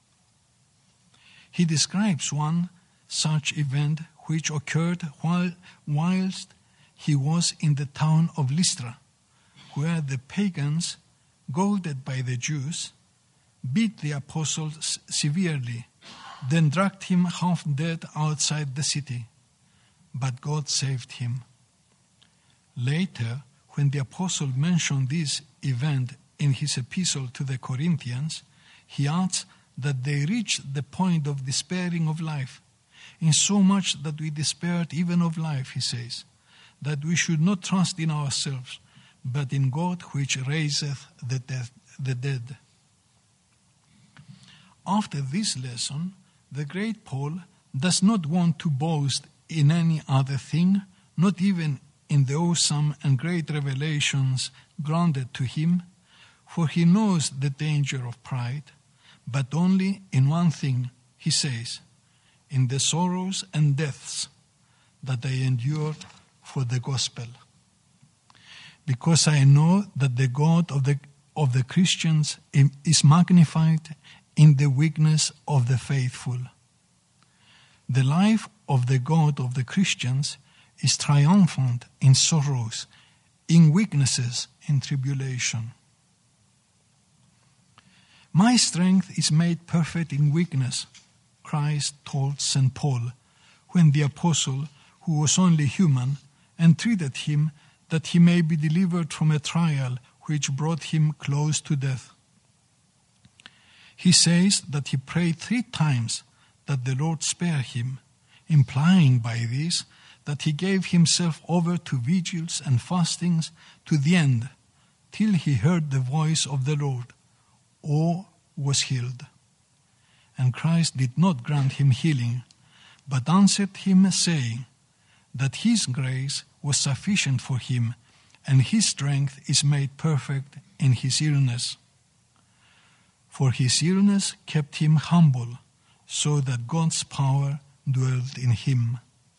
He describes one such event which occurred whilst he was in the town of Lystra, where the pagans, goaded by the Jews, beat the apostle severely, then dragged him half dead outside the city. But God saved him. Later, when the apostle mentioned this event in his epistle to the Corinthians, he adds that they reached the point of despairing of life, in so much that we despaired even of life, he says, that we should not trust in ourselves, but in God which raiseth the dead. After this lesson, The great Paul does not want to boast in any other thing, not even in the awesome and great revelations granted to him, for he knows the danger of pride, but only in one thing, he says, in the sorrows and deaths that I endured for the gospel. Because I know that the God of the Christians is magnified in the weakness of the faithful. The life of the God of the Christians is triumphant in sorrows, in weaknesses, in tribulation. My strength is made perfect in weakness, Christ told St. Paul, when the apostle, who was only human, entreated him that he may be delivered from a trial which brought him close to death. He says that he prayed 3 times that the Lord spare him, implying by this that he gave himself over to vigils and fastings to the end, till he heard the voice of the Lord, or was healed. And Christ did not grant him healing, but answered him, saying that his grace was sufficient for him, and his strength is made perfect in his illness. For his illness kept him humble, so that God's power dwelt in him.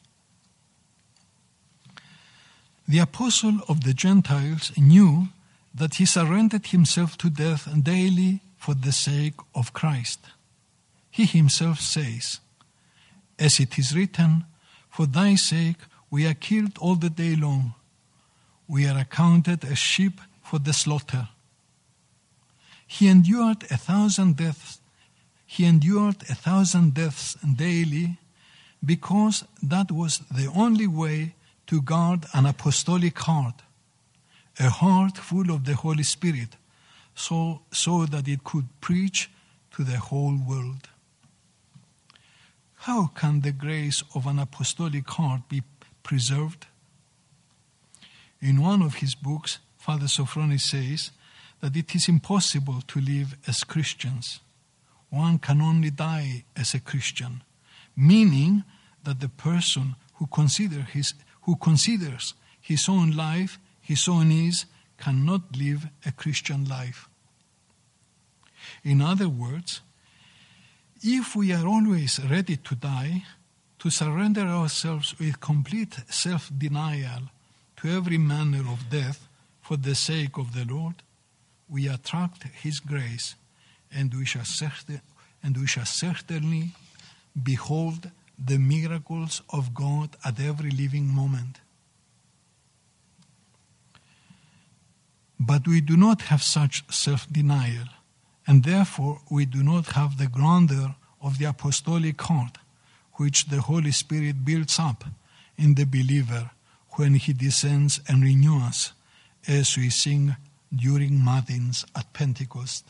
The apostle of the Gentiles knew that he surrendered himself to death daily for the sake of Christ. He himself says, as it is written, for thy sake we are killed all the day long. We are accounted as sheep for the slaughter. He endured 1,000 deaths. He endured 1,000 deaths daily because that was the only way to guard an apostolic heart, a heart full of the Holy Spirit, so that it could preach to the whole world. How can the grace of an apostolic heart be preserved? In one of his books, Father Sophrony says that it is impossible to live as Christians. One can only die as a Christian, meaning that the person who considers his own life, his own ease, cannot live a Christian life. In other words, if we are always ready to die, to surrender ourselves with complete self-denial to every manner of death for the sake of the Lord, we attract his grace, and we shall certainly behold the miracles of God at every living moment. But we do not have such self-denial, and therefore we do not have the grandeur of the apostolic heart, which the Holy Spirit builds up in the believer when he descends and renews us, as we sing during Matins at Pentecost.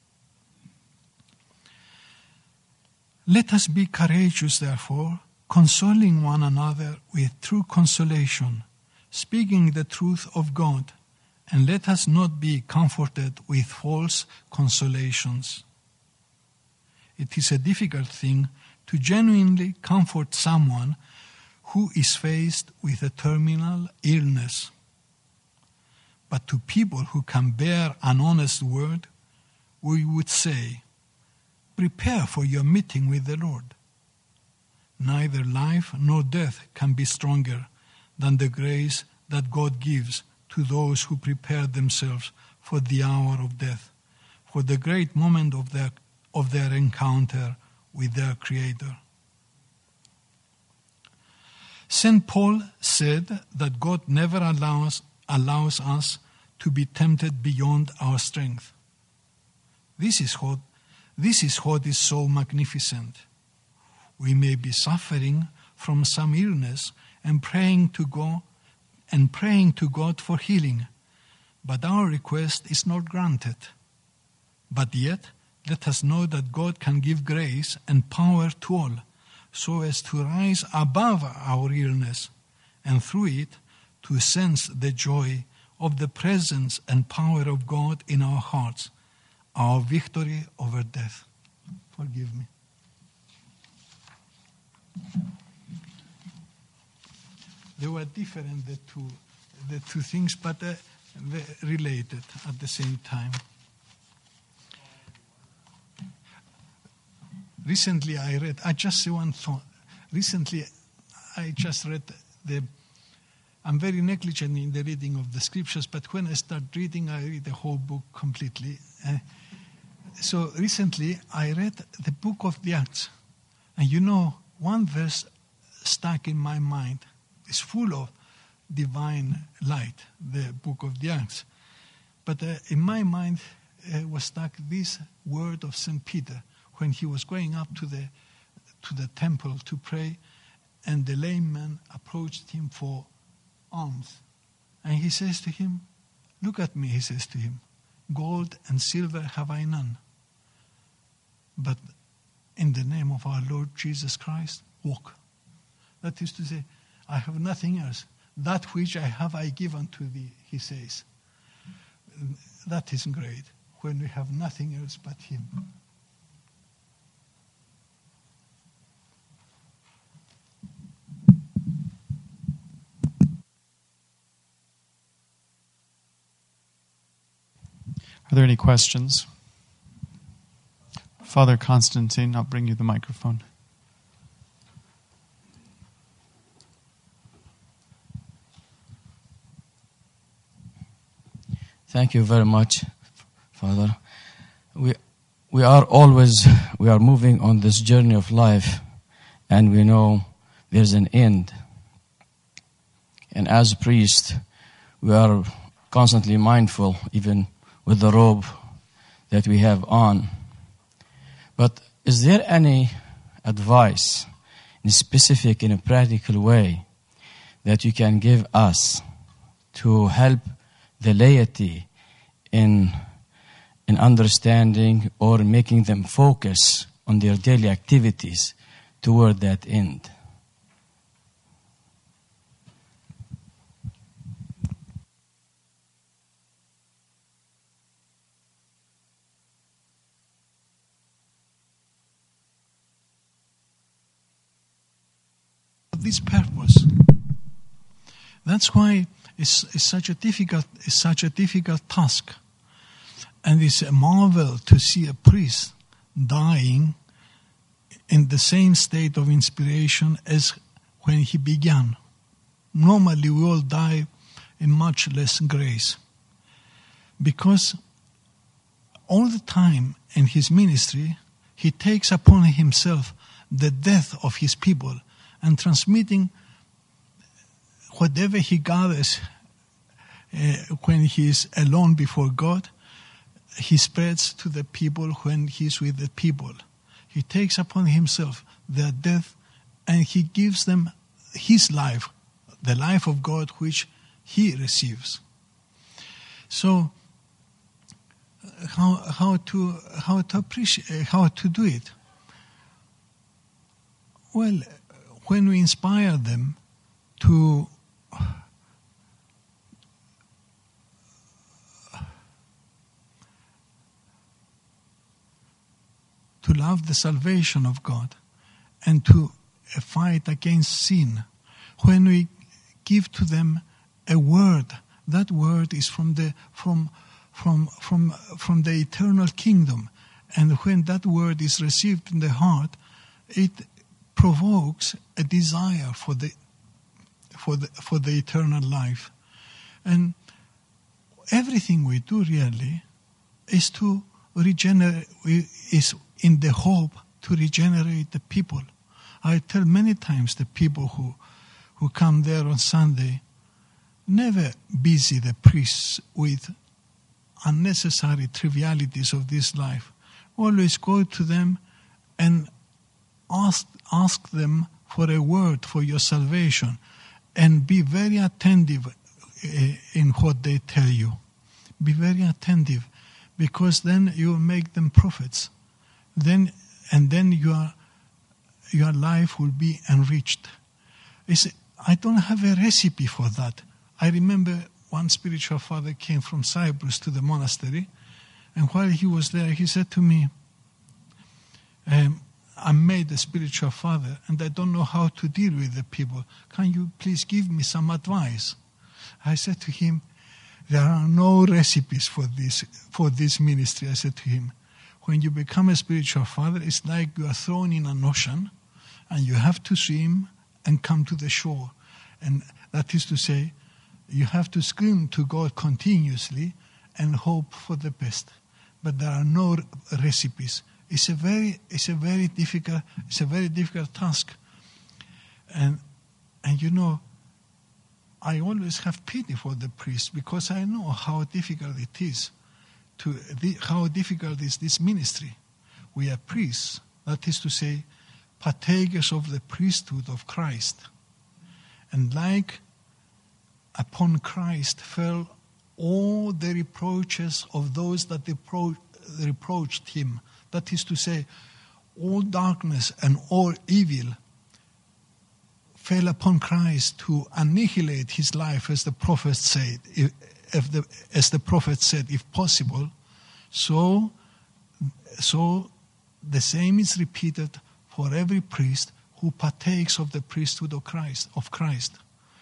Let us be courageous, therefore, consoling one another with true consolation, speaking the truth of God, and let us not be comforted with false consolations. It is a difficult thing to genuinely comfort someone who is faced with a terminal illness. But to people who can bear an honest word, we would say, prepare for your meeting with the Lord. Neither life nor death can be stronger than the grace that God gives to those who prepare themselves for the hour of death, for the great moment of their encounter with their Creator. St. Paul said that God never allows us to be tempted beyond our strength. This is what is so magnificent. We may be suffering from some illness and praying to God for healing, but our request is not granted. But yet, let us know that God can give grace and power to all, so as to rise above our illness, and through it to sense the joy of the presence and power of God in our hearts, our victory over death. Forgive me. They were different, the two things, but they're related at the same time. Recently I read I'm very negligent in the reading of the scriptures, but when I start reading, I read the whole book completely. So recently I read the book of the Acts. And one verse stuck in my mind. It's full of divine light, the book of the Acts. But in my mind was stuck this word of St. Peter when he was going up to the temple to pray, and the lame man approached him for alms. And he says to him, "Look at me," he says to him. "Gold and silver have I none. But in the name of our Lord Jesus Christ, walk." That is to say, I have nothing else. That which I have I give unto thee, he says. That is great, when we have nothing else but him. Are there any questions? Father Constantine, I'll bring you the microphone. Thank you very much, Father. We are moving on this journey of life, and we know there's an end. And as a priest, we are constantly mindful, even with the robe that we have on. But is there any advice, in a practical way, that you can give us to help the laity in understanding or making them focus on their daily activities toward that end? This purpose. That's why it's such a difficult task, and it's a marvel to see a priest dying in the same state of inspiration as when he began. Normally, we all die in much less grace, because all the time in his ministry, he takes upon himself the death of his people, and transmitting whatever he gathers when he is alone before God, he spreads to the people when he is with the people. He takes upon himself their death, and he gives them his life, the life of God which he receives. So, how to appreciate, how to do it? Well, when we inspire them to love the salvation of God and to fight against sin, when we give to them a word, that word is from the eternal kingdom, and when that word is received in the heart, it provokes a desire for the eternal life. And everything we do really is to regenerate, is in the hope to regenerate the people. I tell many times the people who come there on Sunday, never busy the priests with unnecessary trivialities of this life. Always go to them and ask them for a word for your salvation, and be very attentive in what they tell you. Be very attentive, because then you make them prophets. Then your life will be enriched. I don't have a recipe for that. I remember one spiritual father came from Cyprus to the monastery, and while he was there, he said to me, I'm made a spiritual father and I don't know how to deal with the people. Can you please give me some advice? I said to him, there are no recipes for this ministry. I said to him, when you become a spiritual father, it's like you are thrown in an ocean and you have to swim and come to the shore. And that is to say, you have to scream to God continuously and hope for the best. But there are no recipes. It's a very difficult task. And you know, I always have pity for the priests because I know how difficult it is how difficult is this ministry. We are priests, that is to say, partakers of the priesthood of Christ. And like upon Christ fell all the reproaches of those that reproached him. That is to say, all darkness and all evil fell upon Christ to annihilate his life, as the prophet said, if possible. So the same is repeated for every priest who partakes of the priesthood of Christ.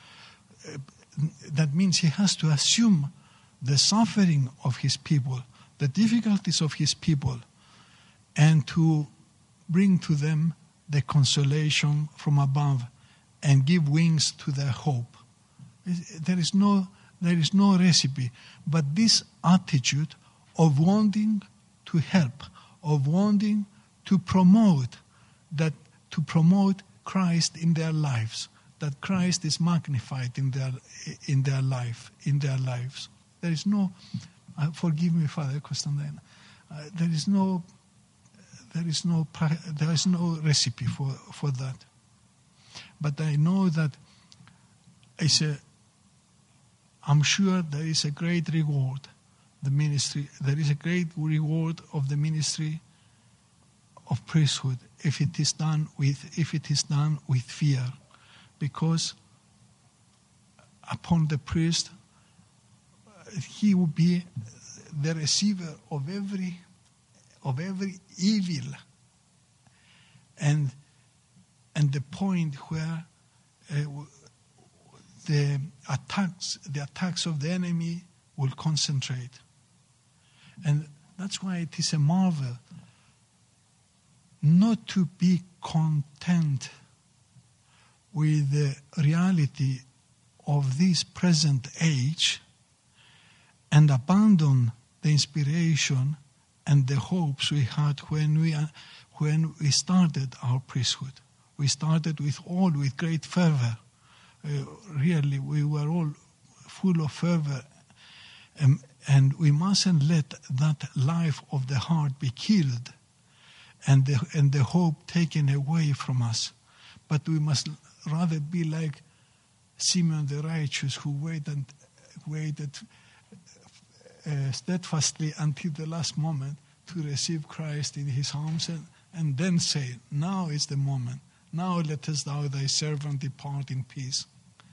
That means he has to assume the suffering of his people, the difficulties of his people, and to bring to them the consolation from above and give wings to their hope. There is no recipe, but this attitude of wanting to help, of wanting to promote Christ in their lives, that Christ is magnified in their lives. There is no, forgive me, Father Constantine. There is no recipe for that. But I know that I'm sure there is a great reward. The ministry, there is a great reward of the ministry of priesthood if it is done with fear, because upon the priest, he will be the receiver of every evil, and the point where the attacks of the enemy will concentrate. And that's why it is a marvel not to be content with the reality of this present age and abandon the inspiration and the hopes we had when we started our priesthood. We started with great fervor. Really, we were all full of fervor. And we mustn't let that life of the heart be killed and the hope taken away from us. But we must rather be like Simeon the righteous, who waited steadfastly until the last moment to receive Christ in his arms and then say, now is the moment. Now lettest thou thy servant depart in peace.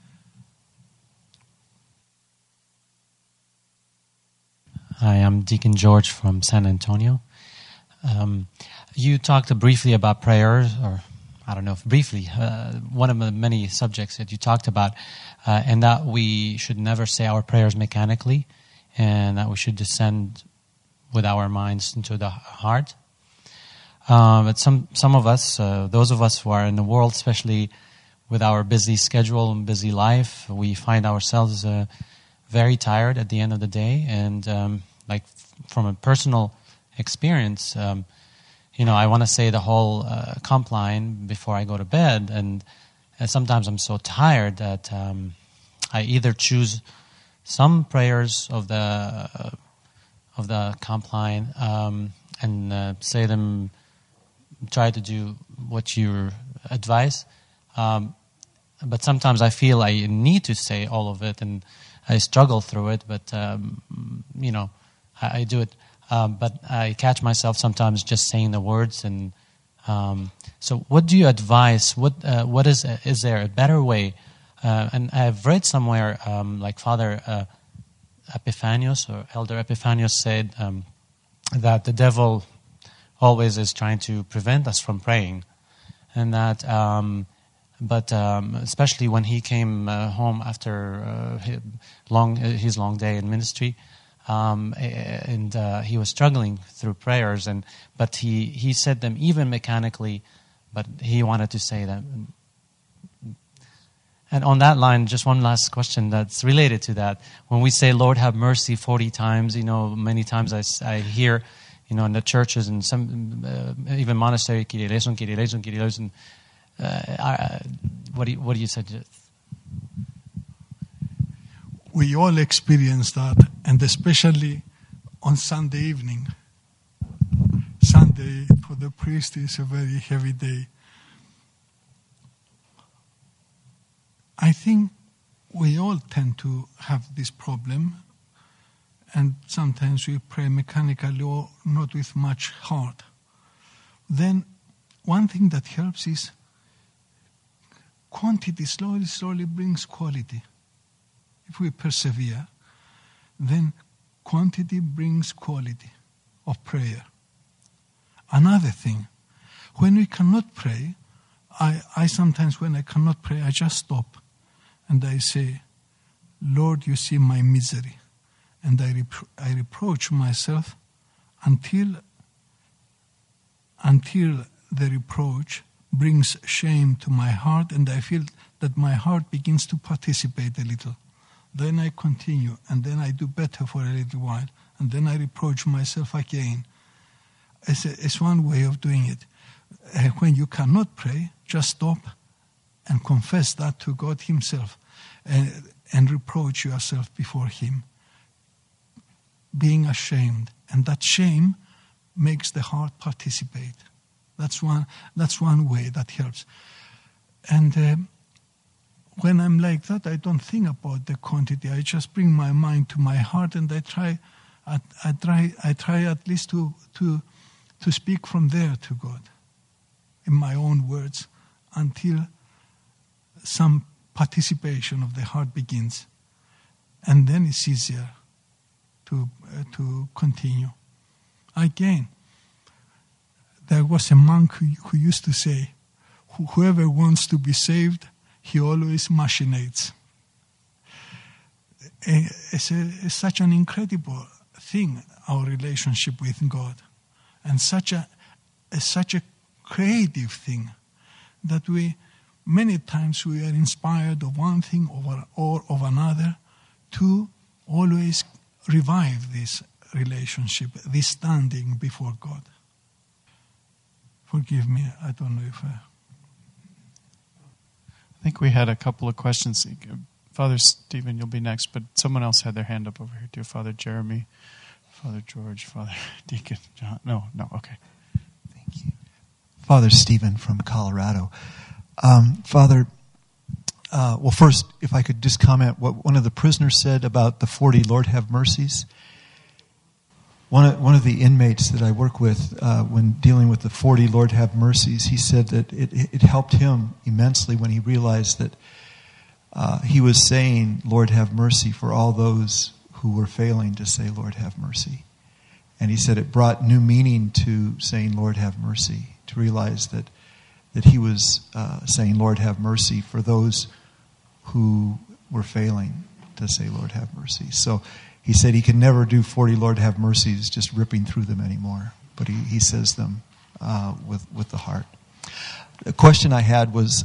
Hi, I'm Deacon George from San Antonio. You talked briefly about prayers, or I don't know if briefly, one of the many subjects that you talked about, and that we should never say our prayers mechanically, and that we should descend with our minds into the heart. But some of us, those of us who are in the world, especially with our busy schedule and busy life, we find ourselves very tired at the end of the day. And like from a personal experience, I want to say the whole compline before I go to bed. And sometimes I'm so tired that I either choose some prayers of the compline and say them, try to do what you advise. But sometimes I feel I need to say all of it, and I struggle through it, but, I do it. But I catch myself sometimes just saying the words. And so what do you advise? What is there a better way? And I've read somewhere, like Father Epiphanius or Elder Epiphanius said, that the devil always is trying to prevent us from praying. And that, especially when he came home after his long day in ministry, and he was struggling through prayers, but he said them even mechanically, but he wanted to say them. And on that line, just one last question that's related to that. When we say, Lord, have mercy 40 times, many times I hear, in the churches and some, even monastery, Kyrie eleison, Kyrie eleison, Kyrie eleison. What do you suggest? We all experience that, and especially on Sunday evening. Sunday for the priest is a very heavy day. I think we all tend to have this problem, and sometimes we pray mechanically or not with much heart. Then one thing that helps is quantity slowly brings quality. If we persevere, then quantity brings quality of prayer. Another thing, when we cannot pray, I sometimes, when I cannot pray, I just stop and I say, Lord, you see my misery. And I reproach myself until the reproach brings shame to my heart, and I feel that my heart begins to participate a little. Then I continue, and then I do better for a little while, and then I reproach myself again. It's one way of doing it. When you cannot pray, just stop and confess that to God Himself, and reproach yourself before Him, being ashamed. And that shame makes the heart participate. That's one way that helps. And when I'm like that, I don't think about the quantity. I just bring my mind to my heart, and I try at least to speak from there to God in my own words until some participation of the heart begins, and then it's easier to continue. Again, there was a monk who used to say, whoever wants to be saved, he always machinates. It's such an incredible thing, our relationship with God, and such a creative thing that many times we are inspired of one thing or of another to always revive this relationship, this standing before God. Forgive me, I don't know if I think we had a couple of questions. Father Stephen, you'll be next, but someone else had their hand up over here too. Father Jeremy, Father George, Father Deacon John. No, okay. Thank you. Father Stephen from Colorado. Father, well, first, if I could just comment what one of the prisoners said about the 40 Lord have mercies. One of the inmates that I work with, when dealing with the 40 Lord have mercies, he said that it helped him immensely when he realized that he was saying, Lord have mercy for all those who were failing to say, Lord have mercy. And he said it brought new meaning to saying, Lord have mercy, to realize that he was saying, Lord have mercy for those who were failing to say, Lord have mercy. So he said he can never do 40 Lord have mercies just ripping through them anymore. But he says them with the heart. The question I had was...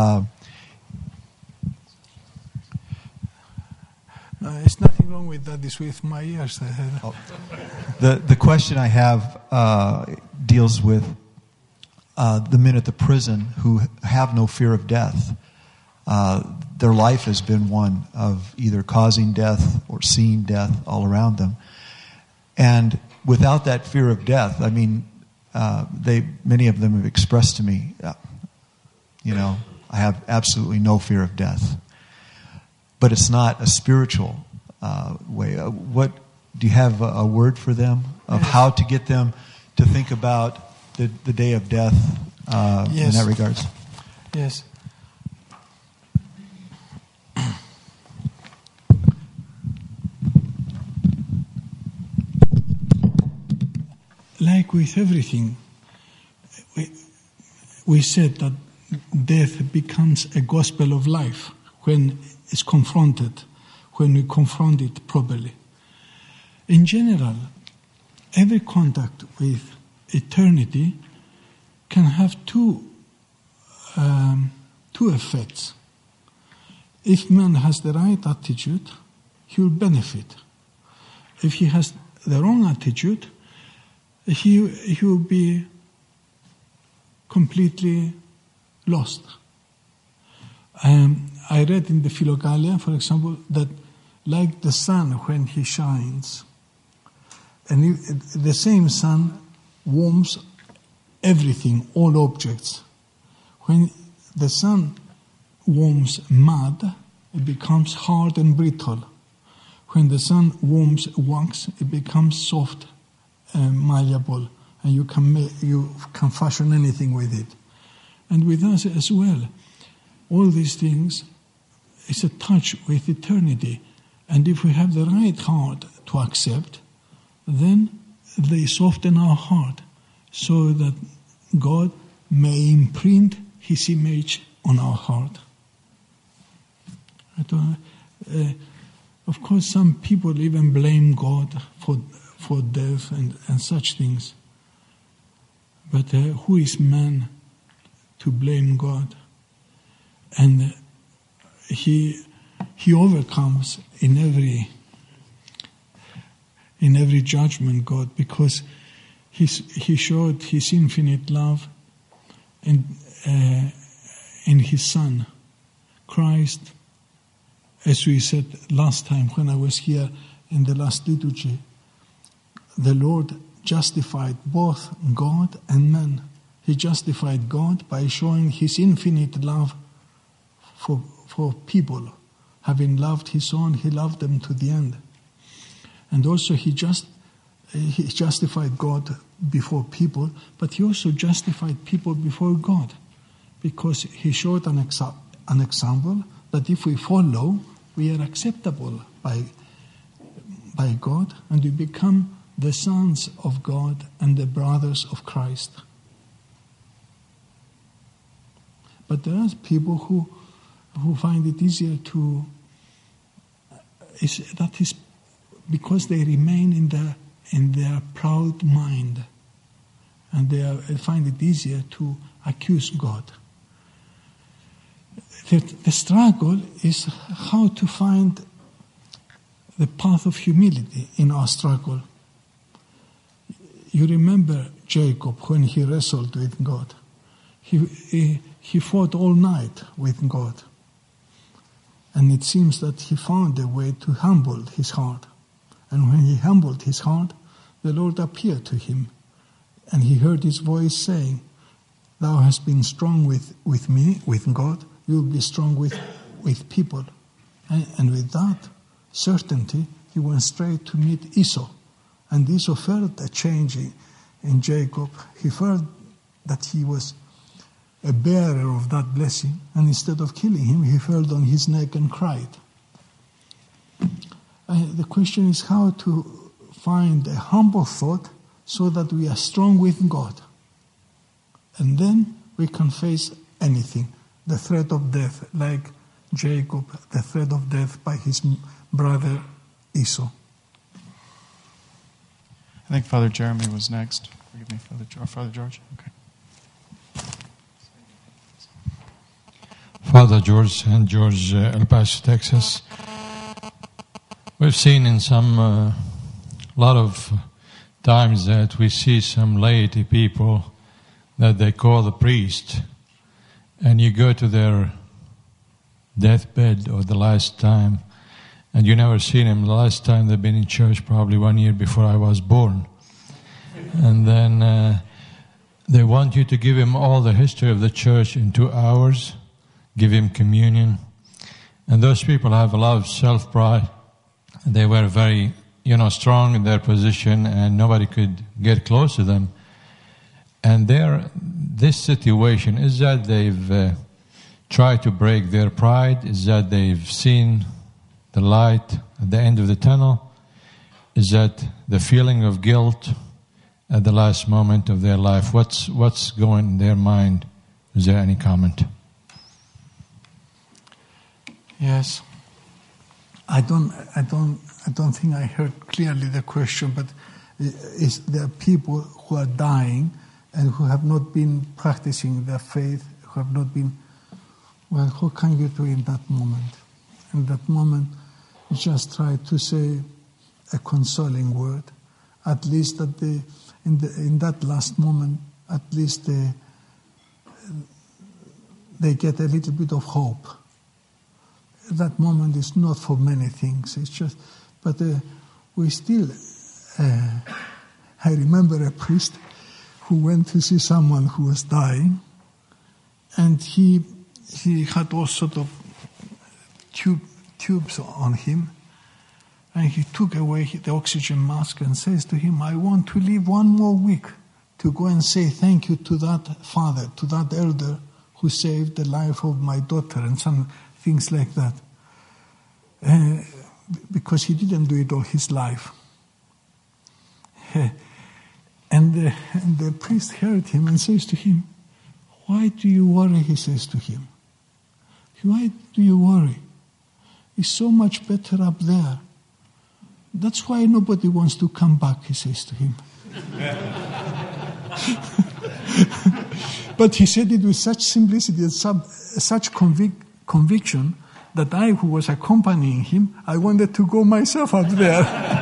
it's nothing wrong with that. It's with my ears. The question I have deals with the men at the prison who have no fear of death. Their life has been one of either causing death or seeing death all around them. And without that fear of death, I mean, many of them have expressed to me, I have absolutely no fear of death. But it's not a spiritual way. What do you have a word for them of how to get them to think about the day of death in that regards? Yes. Like with everything, we said that death becomes a gospel of life when it's confronted, when we confront it properly. In general, every contact with eternity can have two effects. If man has the right attitude, he will benefit. If he has the wrong attitude, he will be completely lost. I read in the Philokalia, for example, that like the sun when he shines, and the same sun warms everything, all objects. When the sun warms mud, it becomes hard and brittle. When the sun warms wax, it becomes soft and malleable, and you can fashion anything with it. And with us as well, all these things is a touch with eternity. And if we have the right heart to accept, then they soften our heart so that God may imprint His image on our heart. Of course, some people even blame God for death and such things. But who is man to blame God? And he overcomes in every judgment, God, because he showed His infinite love in His Son, Christ. As we said last time when I was here in the last liturgy, the Lord justified both God and man. He justified God by showing His infinite love for people. Having loved His Son, He loved them to the end. And also He justified God before people, but He also justified people before God, because He showed an example that if we follow, we are acceptable by God, and we become the sons of God and the brothers of Christ. But there are people who find it easier that is because they remain in their proud mind, and they find it easier to accuse God. The struggle is how to find the path of humility in our struggle. You remember Jacob when he wrestled with God. He fought all night with God. And it seems that he found a way to humble his heart. And when he humbled his heart, the Lord appeared to him. And he heard His voice saying, "Thou hast been strong with me, with God, you will be strong with people." And with that certainty, he went straight to meet Esau. And Esau felt a change in Jacob. He felt that he was a bearer of that blessing. And instead of killing him, he fell on his neck and cried. The question is how to find a humble thought so that we are strong with God. And then we can face anything. The threat of death, like Jacob, the threat of death by his brother Esau. I think Father Jeremy was next. Forgive me, Father George. Okay. Father George, St. George, El Paso, Texas. We've seen in some lot of times that we see some laity people that they call the priest, and you go to their deathbed or the last time, and you never seen him. The last time they've been in church probably 1 year before I was born. And then they want you to give him all the history of the church in 2 hours, give him communion. And those people have a lot of self-pride. They were very, strong in their position, and nobody could get close to them. And this situation is that they've tried to break their pride, is that they've seen the light at the end of the tunnel, is that the feeling of guilt, at the last moment of their life? What's going in their mind? Is there any comment? Yes. I don't think I heard clearly the question, but there are people who are dying and who have not been practicing their faith, who have not been. Well, what can you do in that moment? In that moment, you just try to say a consoling word. At least in that last moment, at least they get a little bit of hope. That moment is not for many things. It's just, but we still. I remember a priest who went to see someone who was dying, and he had all sort of tubes on him, and he took away the oxygen mask and says to him, "I want to live one more week to go and say thank you to that father, to that elder who saved the life of my daughter," and some things like that, because he didn't do it all his life. And the priest heard him and says to him, "Why do you worry?" He says to him. "Why do you worry? It's so much better up there. That's why nobody wants to come back," he says to him. But he said it with such simplicity and such conviction that I, who was accompanying him, I wanted to go myself up there.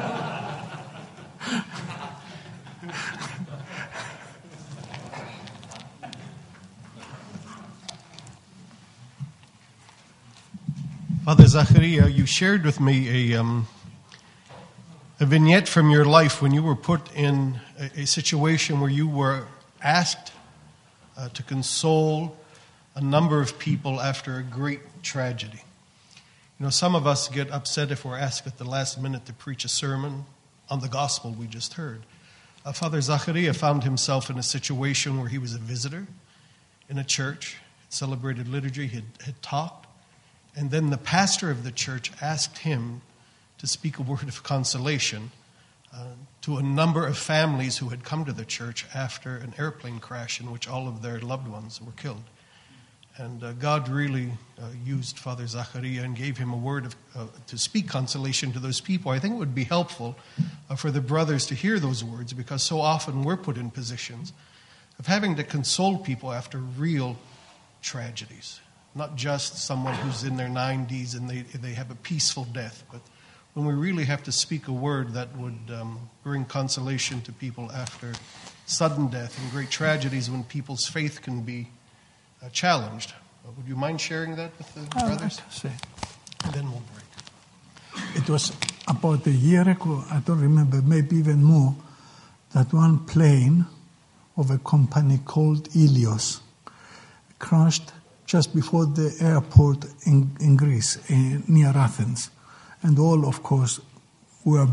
Father Zachariah, you shared with me a vignette from your life when you were put in a situation where you were asked to console a number of people after a great tragedy. You know, some of us get upset if we're asked at the last minute to preach a sermon on the gospel we just heard. Father Zachariah found himself in a situation where he was a visitor in a church, celebrated liturgy, had talked, and then the pastor of the church asked him to speak a word of consolation to a number of families who had come to the church after an airplane crash in which all of their loved ones were killed. And God really used Father Zachariah and gave him a word to speak consolation to those people. I think it would be helpful for the brothers to hear those words, because so often we're put in positions of having to console people after real tragedies. Not just someone who's in their 90s and they have a peaceful death, but when we really have to speak a word that would bring consolation to people after sudden death and great tragedies, when people's faith can be challenged. Would you mind sharing that with the brothers? And then we'll break. It was about a year ago, I don't remember, maybe even more, that one plane of a company called Ilios crashed just before the airport in Greece, near Athens. And all, of course, were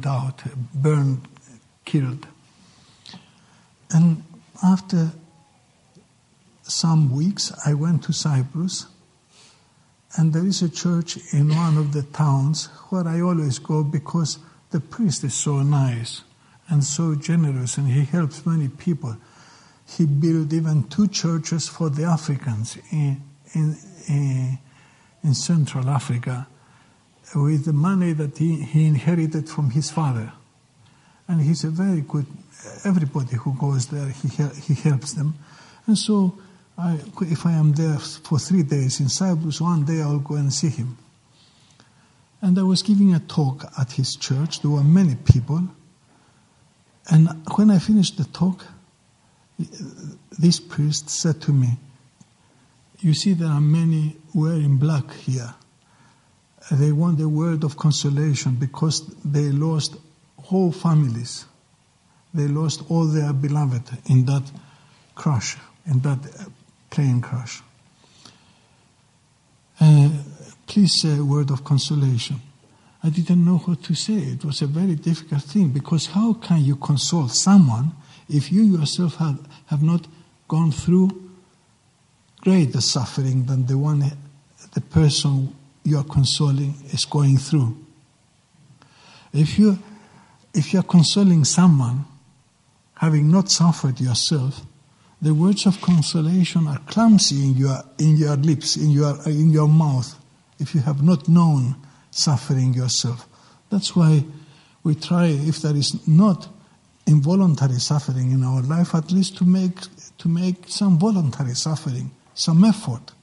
killed. And after some weeks, I went to Cyprus, and there is a church in one of the towns where I always go because the priest is so nice and so generous, and he helps many people. He built even 2 churches for the Africans in Central Africa with the money that he inherited from his father. And he's a very good, everybody who goes there, he helps them. And so if I am there for 3 days in Cyprus, one day I'll go and see him. And I was giving a talk at his church. There were many people. And when I finished the talk, this priest said to me, "You see, there are many wearing black here. They want a word of consolation because they lost whole families. They lost all their beloved in that crash, in that plane crash. Please say a word of consolation." I didn't know what to say. It was a very difficult thing, because how can you console someone if you yourself have not gone through greater suffering than the person you are consoling is going through? If you are consoling someone having not suffered yourself, the words of consolation are clumsy in your lips, in your mouth, if you have not known suffering yourself. That's why we try, if there is not involuntary suffering in our life, at least to make some voluntary suffering, some effort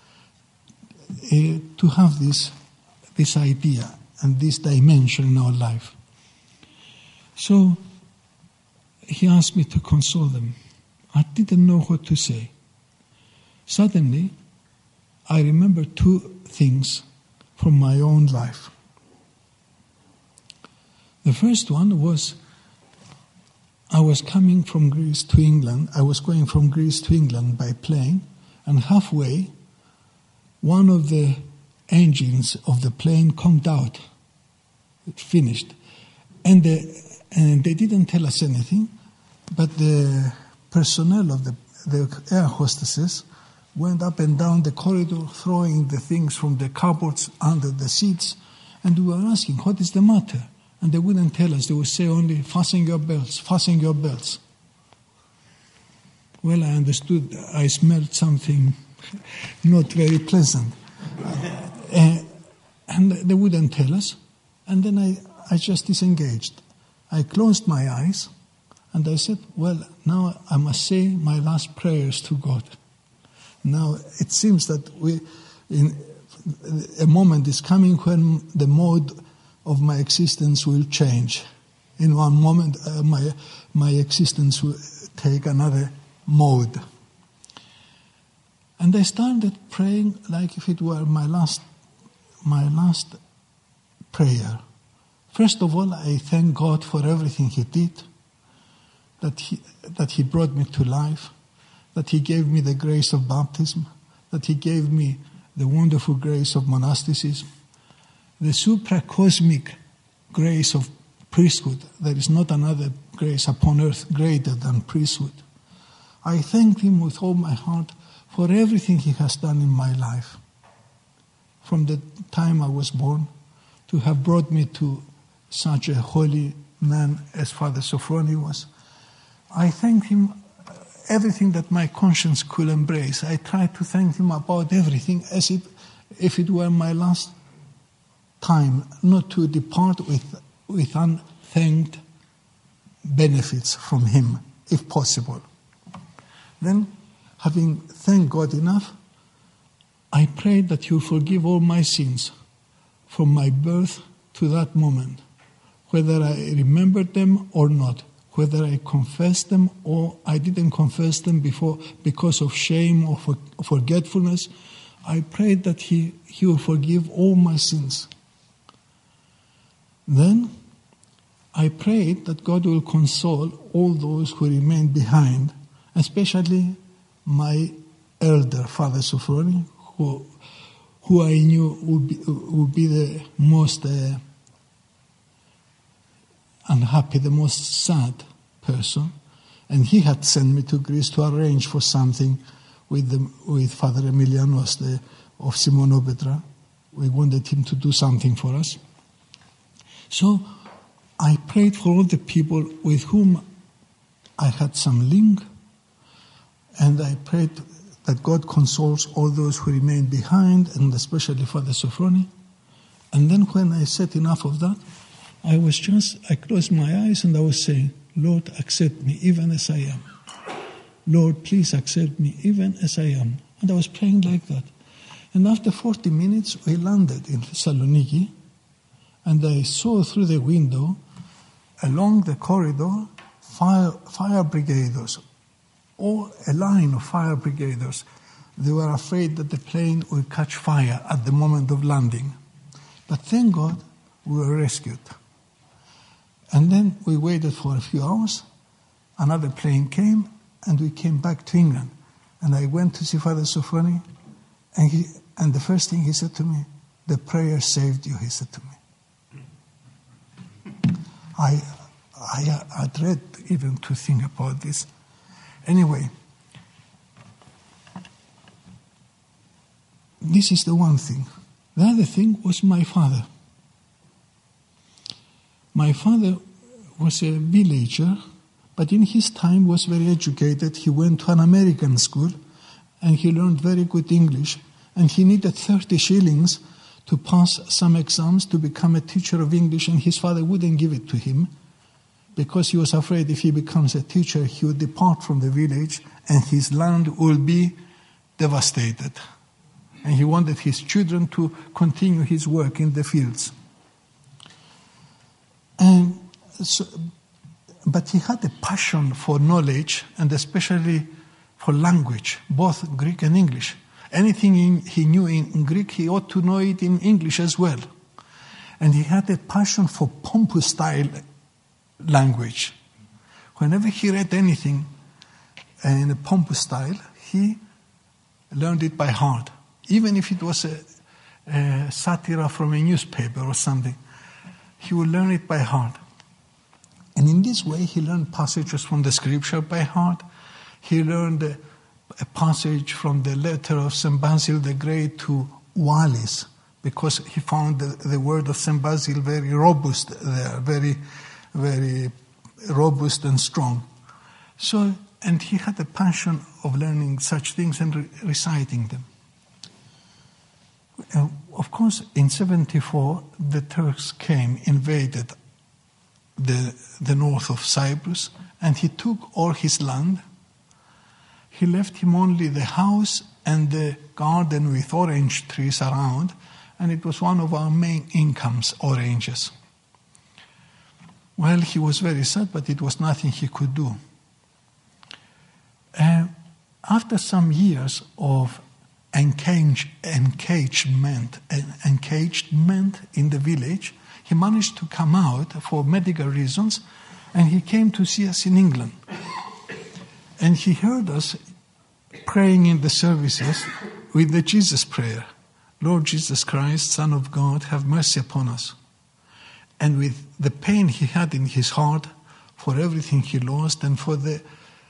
to have this idea and this dimension in our life. So he asked me to console them. I didn't know what to say. Suddenly, I remember two things from my own life. The first one was, I was coming from Greece to England. I was going from Greece to England by plane, and halfway, one of the engines of the plane conked out. It finished. And they didn't tell us anything, but the personnel of the air hostesses went up and down the corridor throwing the things from the cupboards under the seats, and we were asking, what is the matter? And they wouldn't tell us. They would say only, fasten your belts, fasten your belts. Well, I understood. I smelled something not very pleasant. And they wouldn't tell us. And then I just disengaged. I closed my eyes and I said, well, now I must say my last prayers to God. Now it seems that a moment is coming when the mode of my existence will change. In one moment, my existence will take another mode. And I started praying like if it were my last prayer. First of all, I thank God for everything He did, that He brought me to life, that He gave me the grace of baptism, that He gave me the wonderful grace of monasticism, the supracosmic grace of priesthood. There is not another grace upon earth greater than priesthood. I thank Him with all my heart for everything He has done in my life. From the time I was born, to have brought me to such a holy man as Father Sophrony was. I thank Him everything that my conscience could embrace. I try to thank Him about everything as if it were my last time, not to depart with unthanked benefits from Him, if possible. Then, having thanked God enough, I prayed that He will forgive all my sins from my birth to that moment, whether I remembered them or not, whether I confessed them or I didn't confess them before because of shame or forgetfulness. I prayed that He will forgive all my sins. Then I prayed that God will console all those who remain behind, especially my elder, Father Sophrony, who I knew would be the most unhappy, the most sad person. And he had sent me to Greece to arrange for something with Father Emilianos of Simonopetra. We wanted him to do something for us. So I prayed for all the people with whom I had some link, and I prayed that God consoles all those who remain behind, and especially Father Sophrony. And then when I said enough of that, I closed my eyes and I was saying, Lord, accept me even as I am. Lord, please accept me even as I am. And I was praying like that. And after 40 minutes, we landed in Thessaloniki, and I saw through the window, along the corridor, fire brigaders, or a line of fire brigaders. They were afraid that the plane would catch fire at the moment of landing. But thank God, we were rescued. And then we waited for a few hours. Another plane came, and we came back to England. And I went to see Father Sophrony, and the first thing he said to me, the prayer saved you, he said to me. I dread even to think about this. Anyway, this is the one thing. The other thing was my father. My father was a villager, But in his time was very educated. He went to an American school and he learned very good English. And he needed 30 shillings to pass some exams to become a teacher of English, and his father wouldn't give it to him because he was afraid if he becomes a teacher, he would depart from the village and his land would be devastated. And he wanted his children to continue his work in the fields. And so, but he had a passion for knowledge and especially for language, both Greek and English. Anything he knew in Greek, he ought to know it in English as well. And he had a passion for pompous style language. Whenever he read anything in a pompous style, he learned it by heart. Even if it was a satire from a newspaper or something, he would learn it by heart. And in this way, he learned passages from the scripture by heart. He learned a passage from the letter of St. Basil the Great to Wallis, because he found the word of St. Basil very robust there, very, very robust and strong. So, and he had a passion of learning such things and reciting them. Of course, in 1974, the Turks came, invaded the north of Cyprus, and he took all his land. He left him only the house and the garden with orange trees around, and it was one of our main incomes, oranges. Well, he was very sad, but it was nothing he could do. After some years of encagement in the village, he managed to come out for medical reasons, and he came to see us in England. And he heard us praying in the services with the Jesus prayer. Lord Jesus Christ, Son of God, have mercy upon us. And with the pain he had in his heart for everything he lost and for the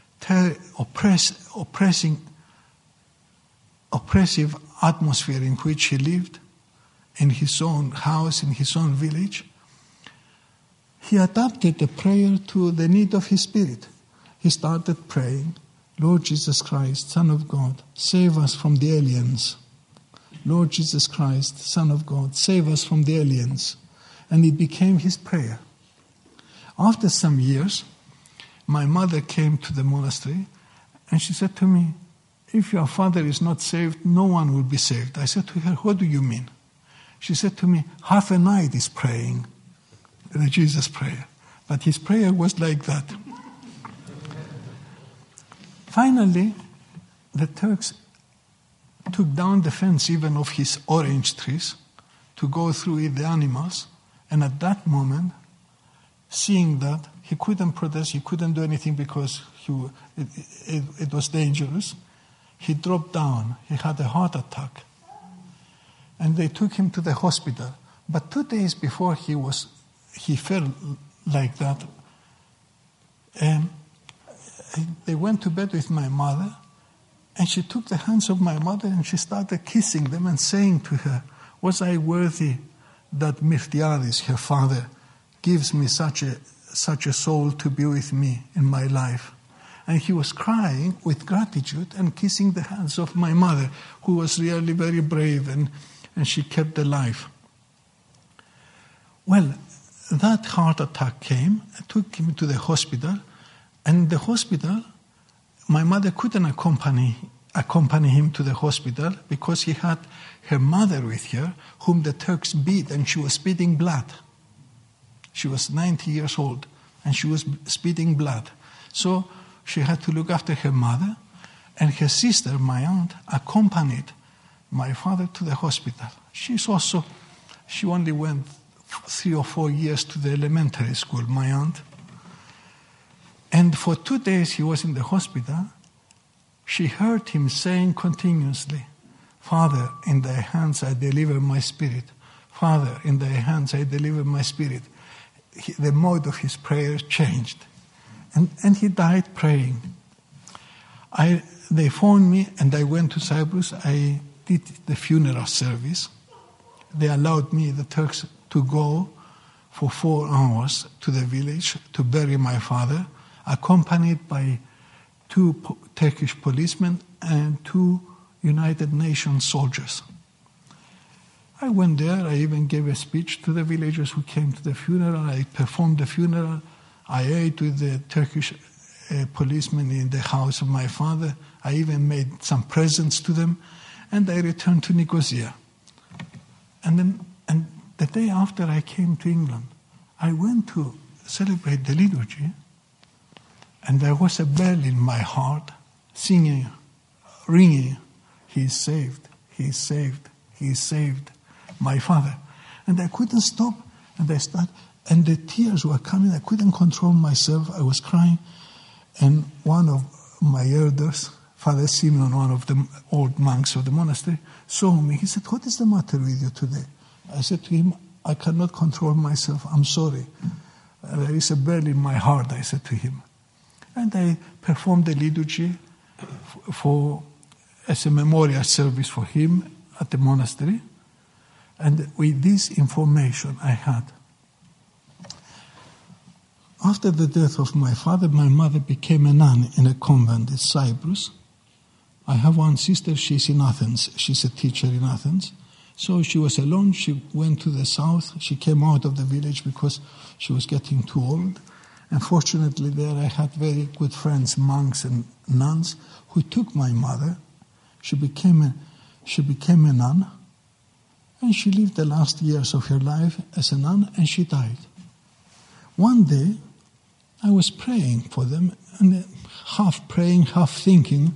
oppressive atmosphere in which he lived, in his own house, in his own village, he adapted the prayer to the need of his spirit. He started praying, Lord Jesus Christ, Son of God, save us from the aliens. Lord Jesus Christ, Son of God, save us from the aliens. And it became his prayer. After some years, my mother came to the monastery and she said to me, if your father is not saved, no one will be saved. I said to her, what do you mean? She said to me, half a night is praying the Jesus prayer. But his prayer was like that. Finally, the Turks took down the fence even of his orange trees to go through with the animals. And at that moment, seeing that, he couldn't protest, he couldn't do anything because it was dangerous. He dropped down. He had a heart attack. And they took him to the hospital. But 2 days before he fell like that, they went to bed with my mother, and she took the hands of my mother and she started kissing them and saying to her, was I worthy that Myrtiadis, her father, gives me such a soul to be with me in my life? And he was crying with gratitude and kissing the hands of my mother, who was really very brave, and she kept alive. Well, that heart attack came, took him to the hospital, and in the hospital, my mother couldn't accompany him to the hospital because he had her mother with her, whom the Turks beat, and she was spitting blood. She was 90 years old, and she was spitting blood. So she had to look after her mother, and her sister, my aunt, accompanied my father to the hospital. She only went 3 or 4 years to the elementary school, my aunt. And for 2 days he was in the hospital. She heard him saying continuously, Father, in thy hands I deliver my spirit. Father, in thy hands I deliver my spirit. The mode of his prayer changed. And he died praying. They phoned me and I went to Cyprus. I did the funeral service. They allowed me, the Turks, to go for 4 hours to the village to bury my father. accompanied by 2 Turkish policemen and 2 United Nations soldiers. I went there. I even gave a speech to the villagers who came to the funeral. I performed the funeral. I ate with the Turkish policemen in the house of my father. I even made some presents to them. And I returned to Nicosia. And the day after I came to England, I went to celebrate the liturgy. And there was a bell in my heart, singing, ringing, "He is saved, he is saved, he is saved." My father. And I couldn't stop. And the tears were coming. I couldn't control myself. I was crying. And one of my elders, Father Simeon, one of the old monks of the monastery, saw me. He said, "What is the matter with you today?" I said to him, "I cannot control myself. I'm sorry. There is a bell in my heart," I said to him. And I performed the liturgy as a memorial service for him at the monastery. And with this information I had. After the death of my father, my mother became a nun in a convent in Cyprus. I have one sister, she's in Athens. She's a teacher in Athens. So she was alone. She went to the south. She came out of the village because she was getting too old. And fortunately there I had very good friends, monks and nuns, who took my mother. She became a nun. And she lived the last years of her life as a nun, and she died. One day, I was praying for them, and half praying, half thinking.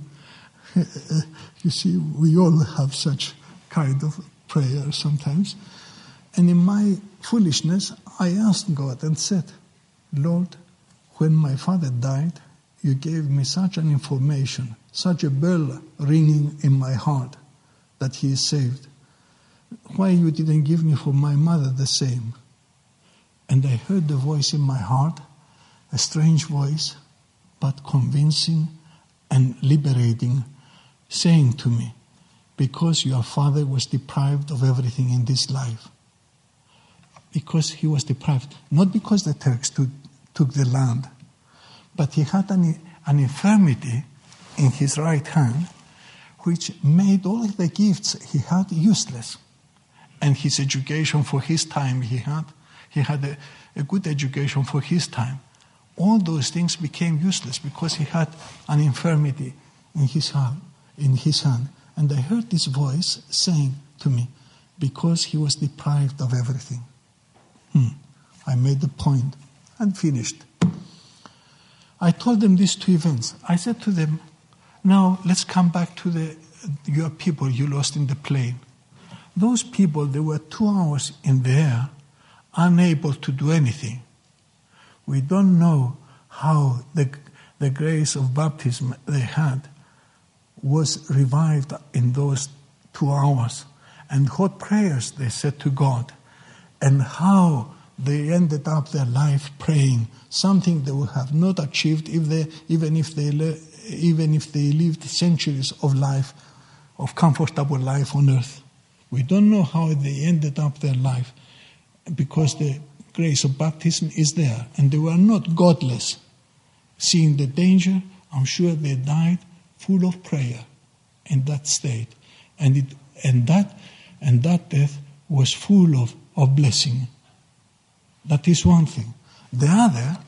You see, we all have such kind of prayer sometimes. And in my foolishness, I asked God and said, "Lord, when my father died, you gave me such an information, such a bell ringing in my heart that he is saved. Why you didn't give me for my mother the same?" And I heard the voice in my heart, a strange voice, but convincing and liberating, saying to me, "Because your father was deprived of everything in this life." Because he was deprived, not because the Turks took the land, but he had an infirmity in his right hand, which made all the gifts he had useless. And his education for his time, he had a good education for his time. All those things became useless because he had an infirmity in his hand. And I heard this voice saying to me, "Because he was deprived of everything." I made the point and finished. I told them these 2 events. I said to them, "Now let's come back to your people you lost in the plane. Those people, they were 2 hours in the air, unable to do anything. We don't know how the grace of baptism they had was revived in those 2 hours, and what prayers they said to God, and how they ended up their life praying, something they would have not achieved even if they lived centuries of life, of comfortable life on earth. We don't know how they ended up their life, because the grace of baptism is there, and they were not godless. Seeing the danger, I'm sure they died full of prayer in that state, and that death was full of blessing. That is one thing. The other,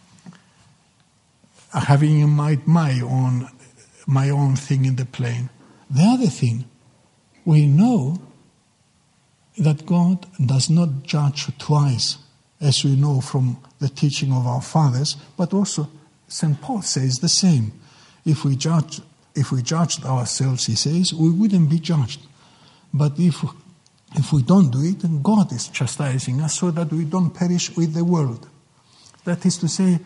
having in mind my own thing in the plane. The other thing, we know that God does not judge twice, as we know from the teaching of our fathers, but also St. Paul says the same. If we judged ourselves, he says, we wouldn't be judged. But if we don't do it, then God is chastising us so that we don't perish with the world. That is to say,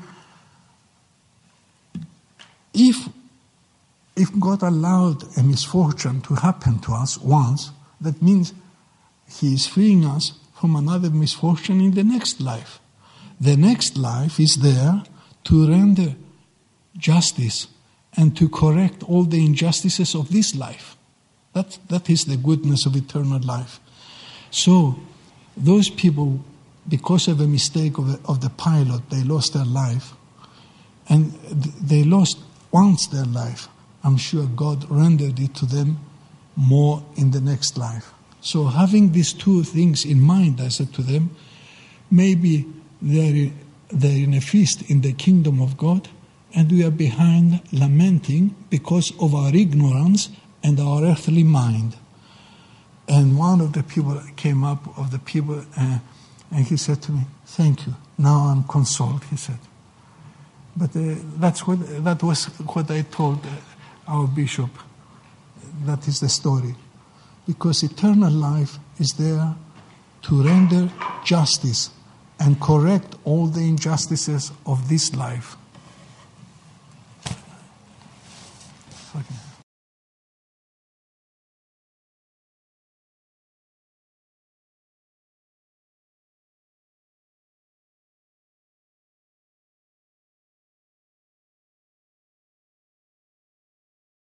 if God allowed a misfortune to happen to us once, that means he is freeing us from another misfortune in the next life. The next life is there to render justice and to correct all the injustices of this life. That is the goodness of eternal life. So, those people, because of a mistake of the pilot, they lost their life. and they lost once their life. I'm sure God rendered it to them more in the next life. So having these two things in mind, I said to them, maybe they're in a feast in the kingdom of God, and we are behind lamenting because of our ignorance and our earthly mind. And one of the people came up, and he said to me, "Thank you. Now I'm consoled," he said. But that was what I told our bishop. That is the story. Because eternal life is there to render justice and correct all the injustices of this life.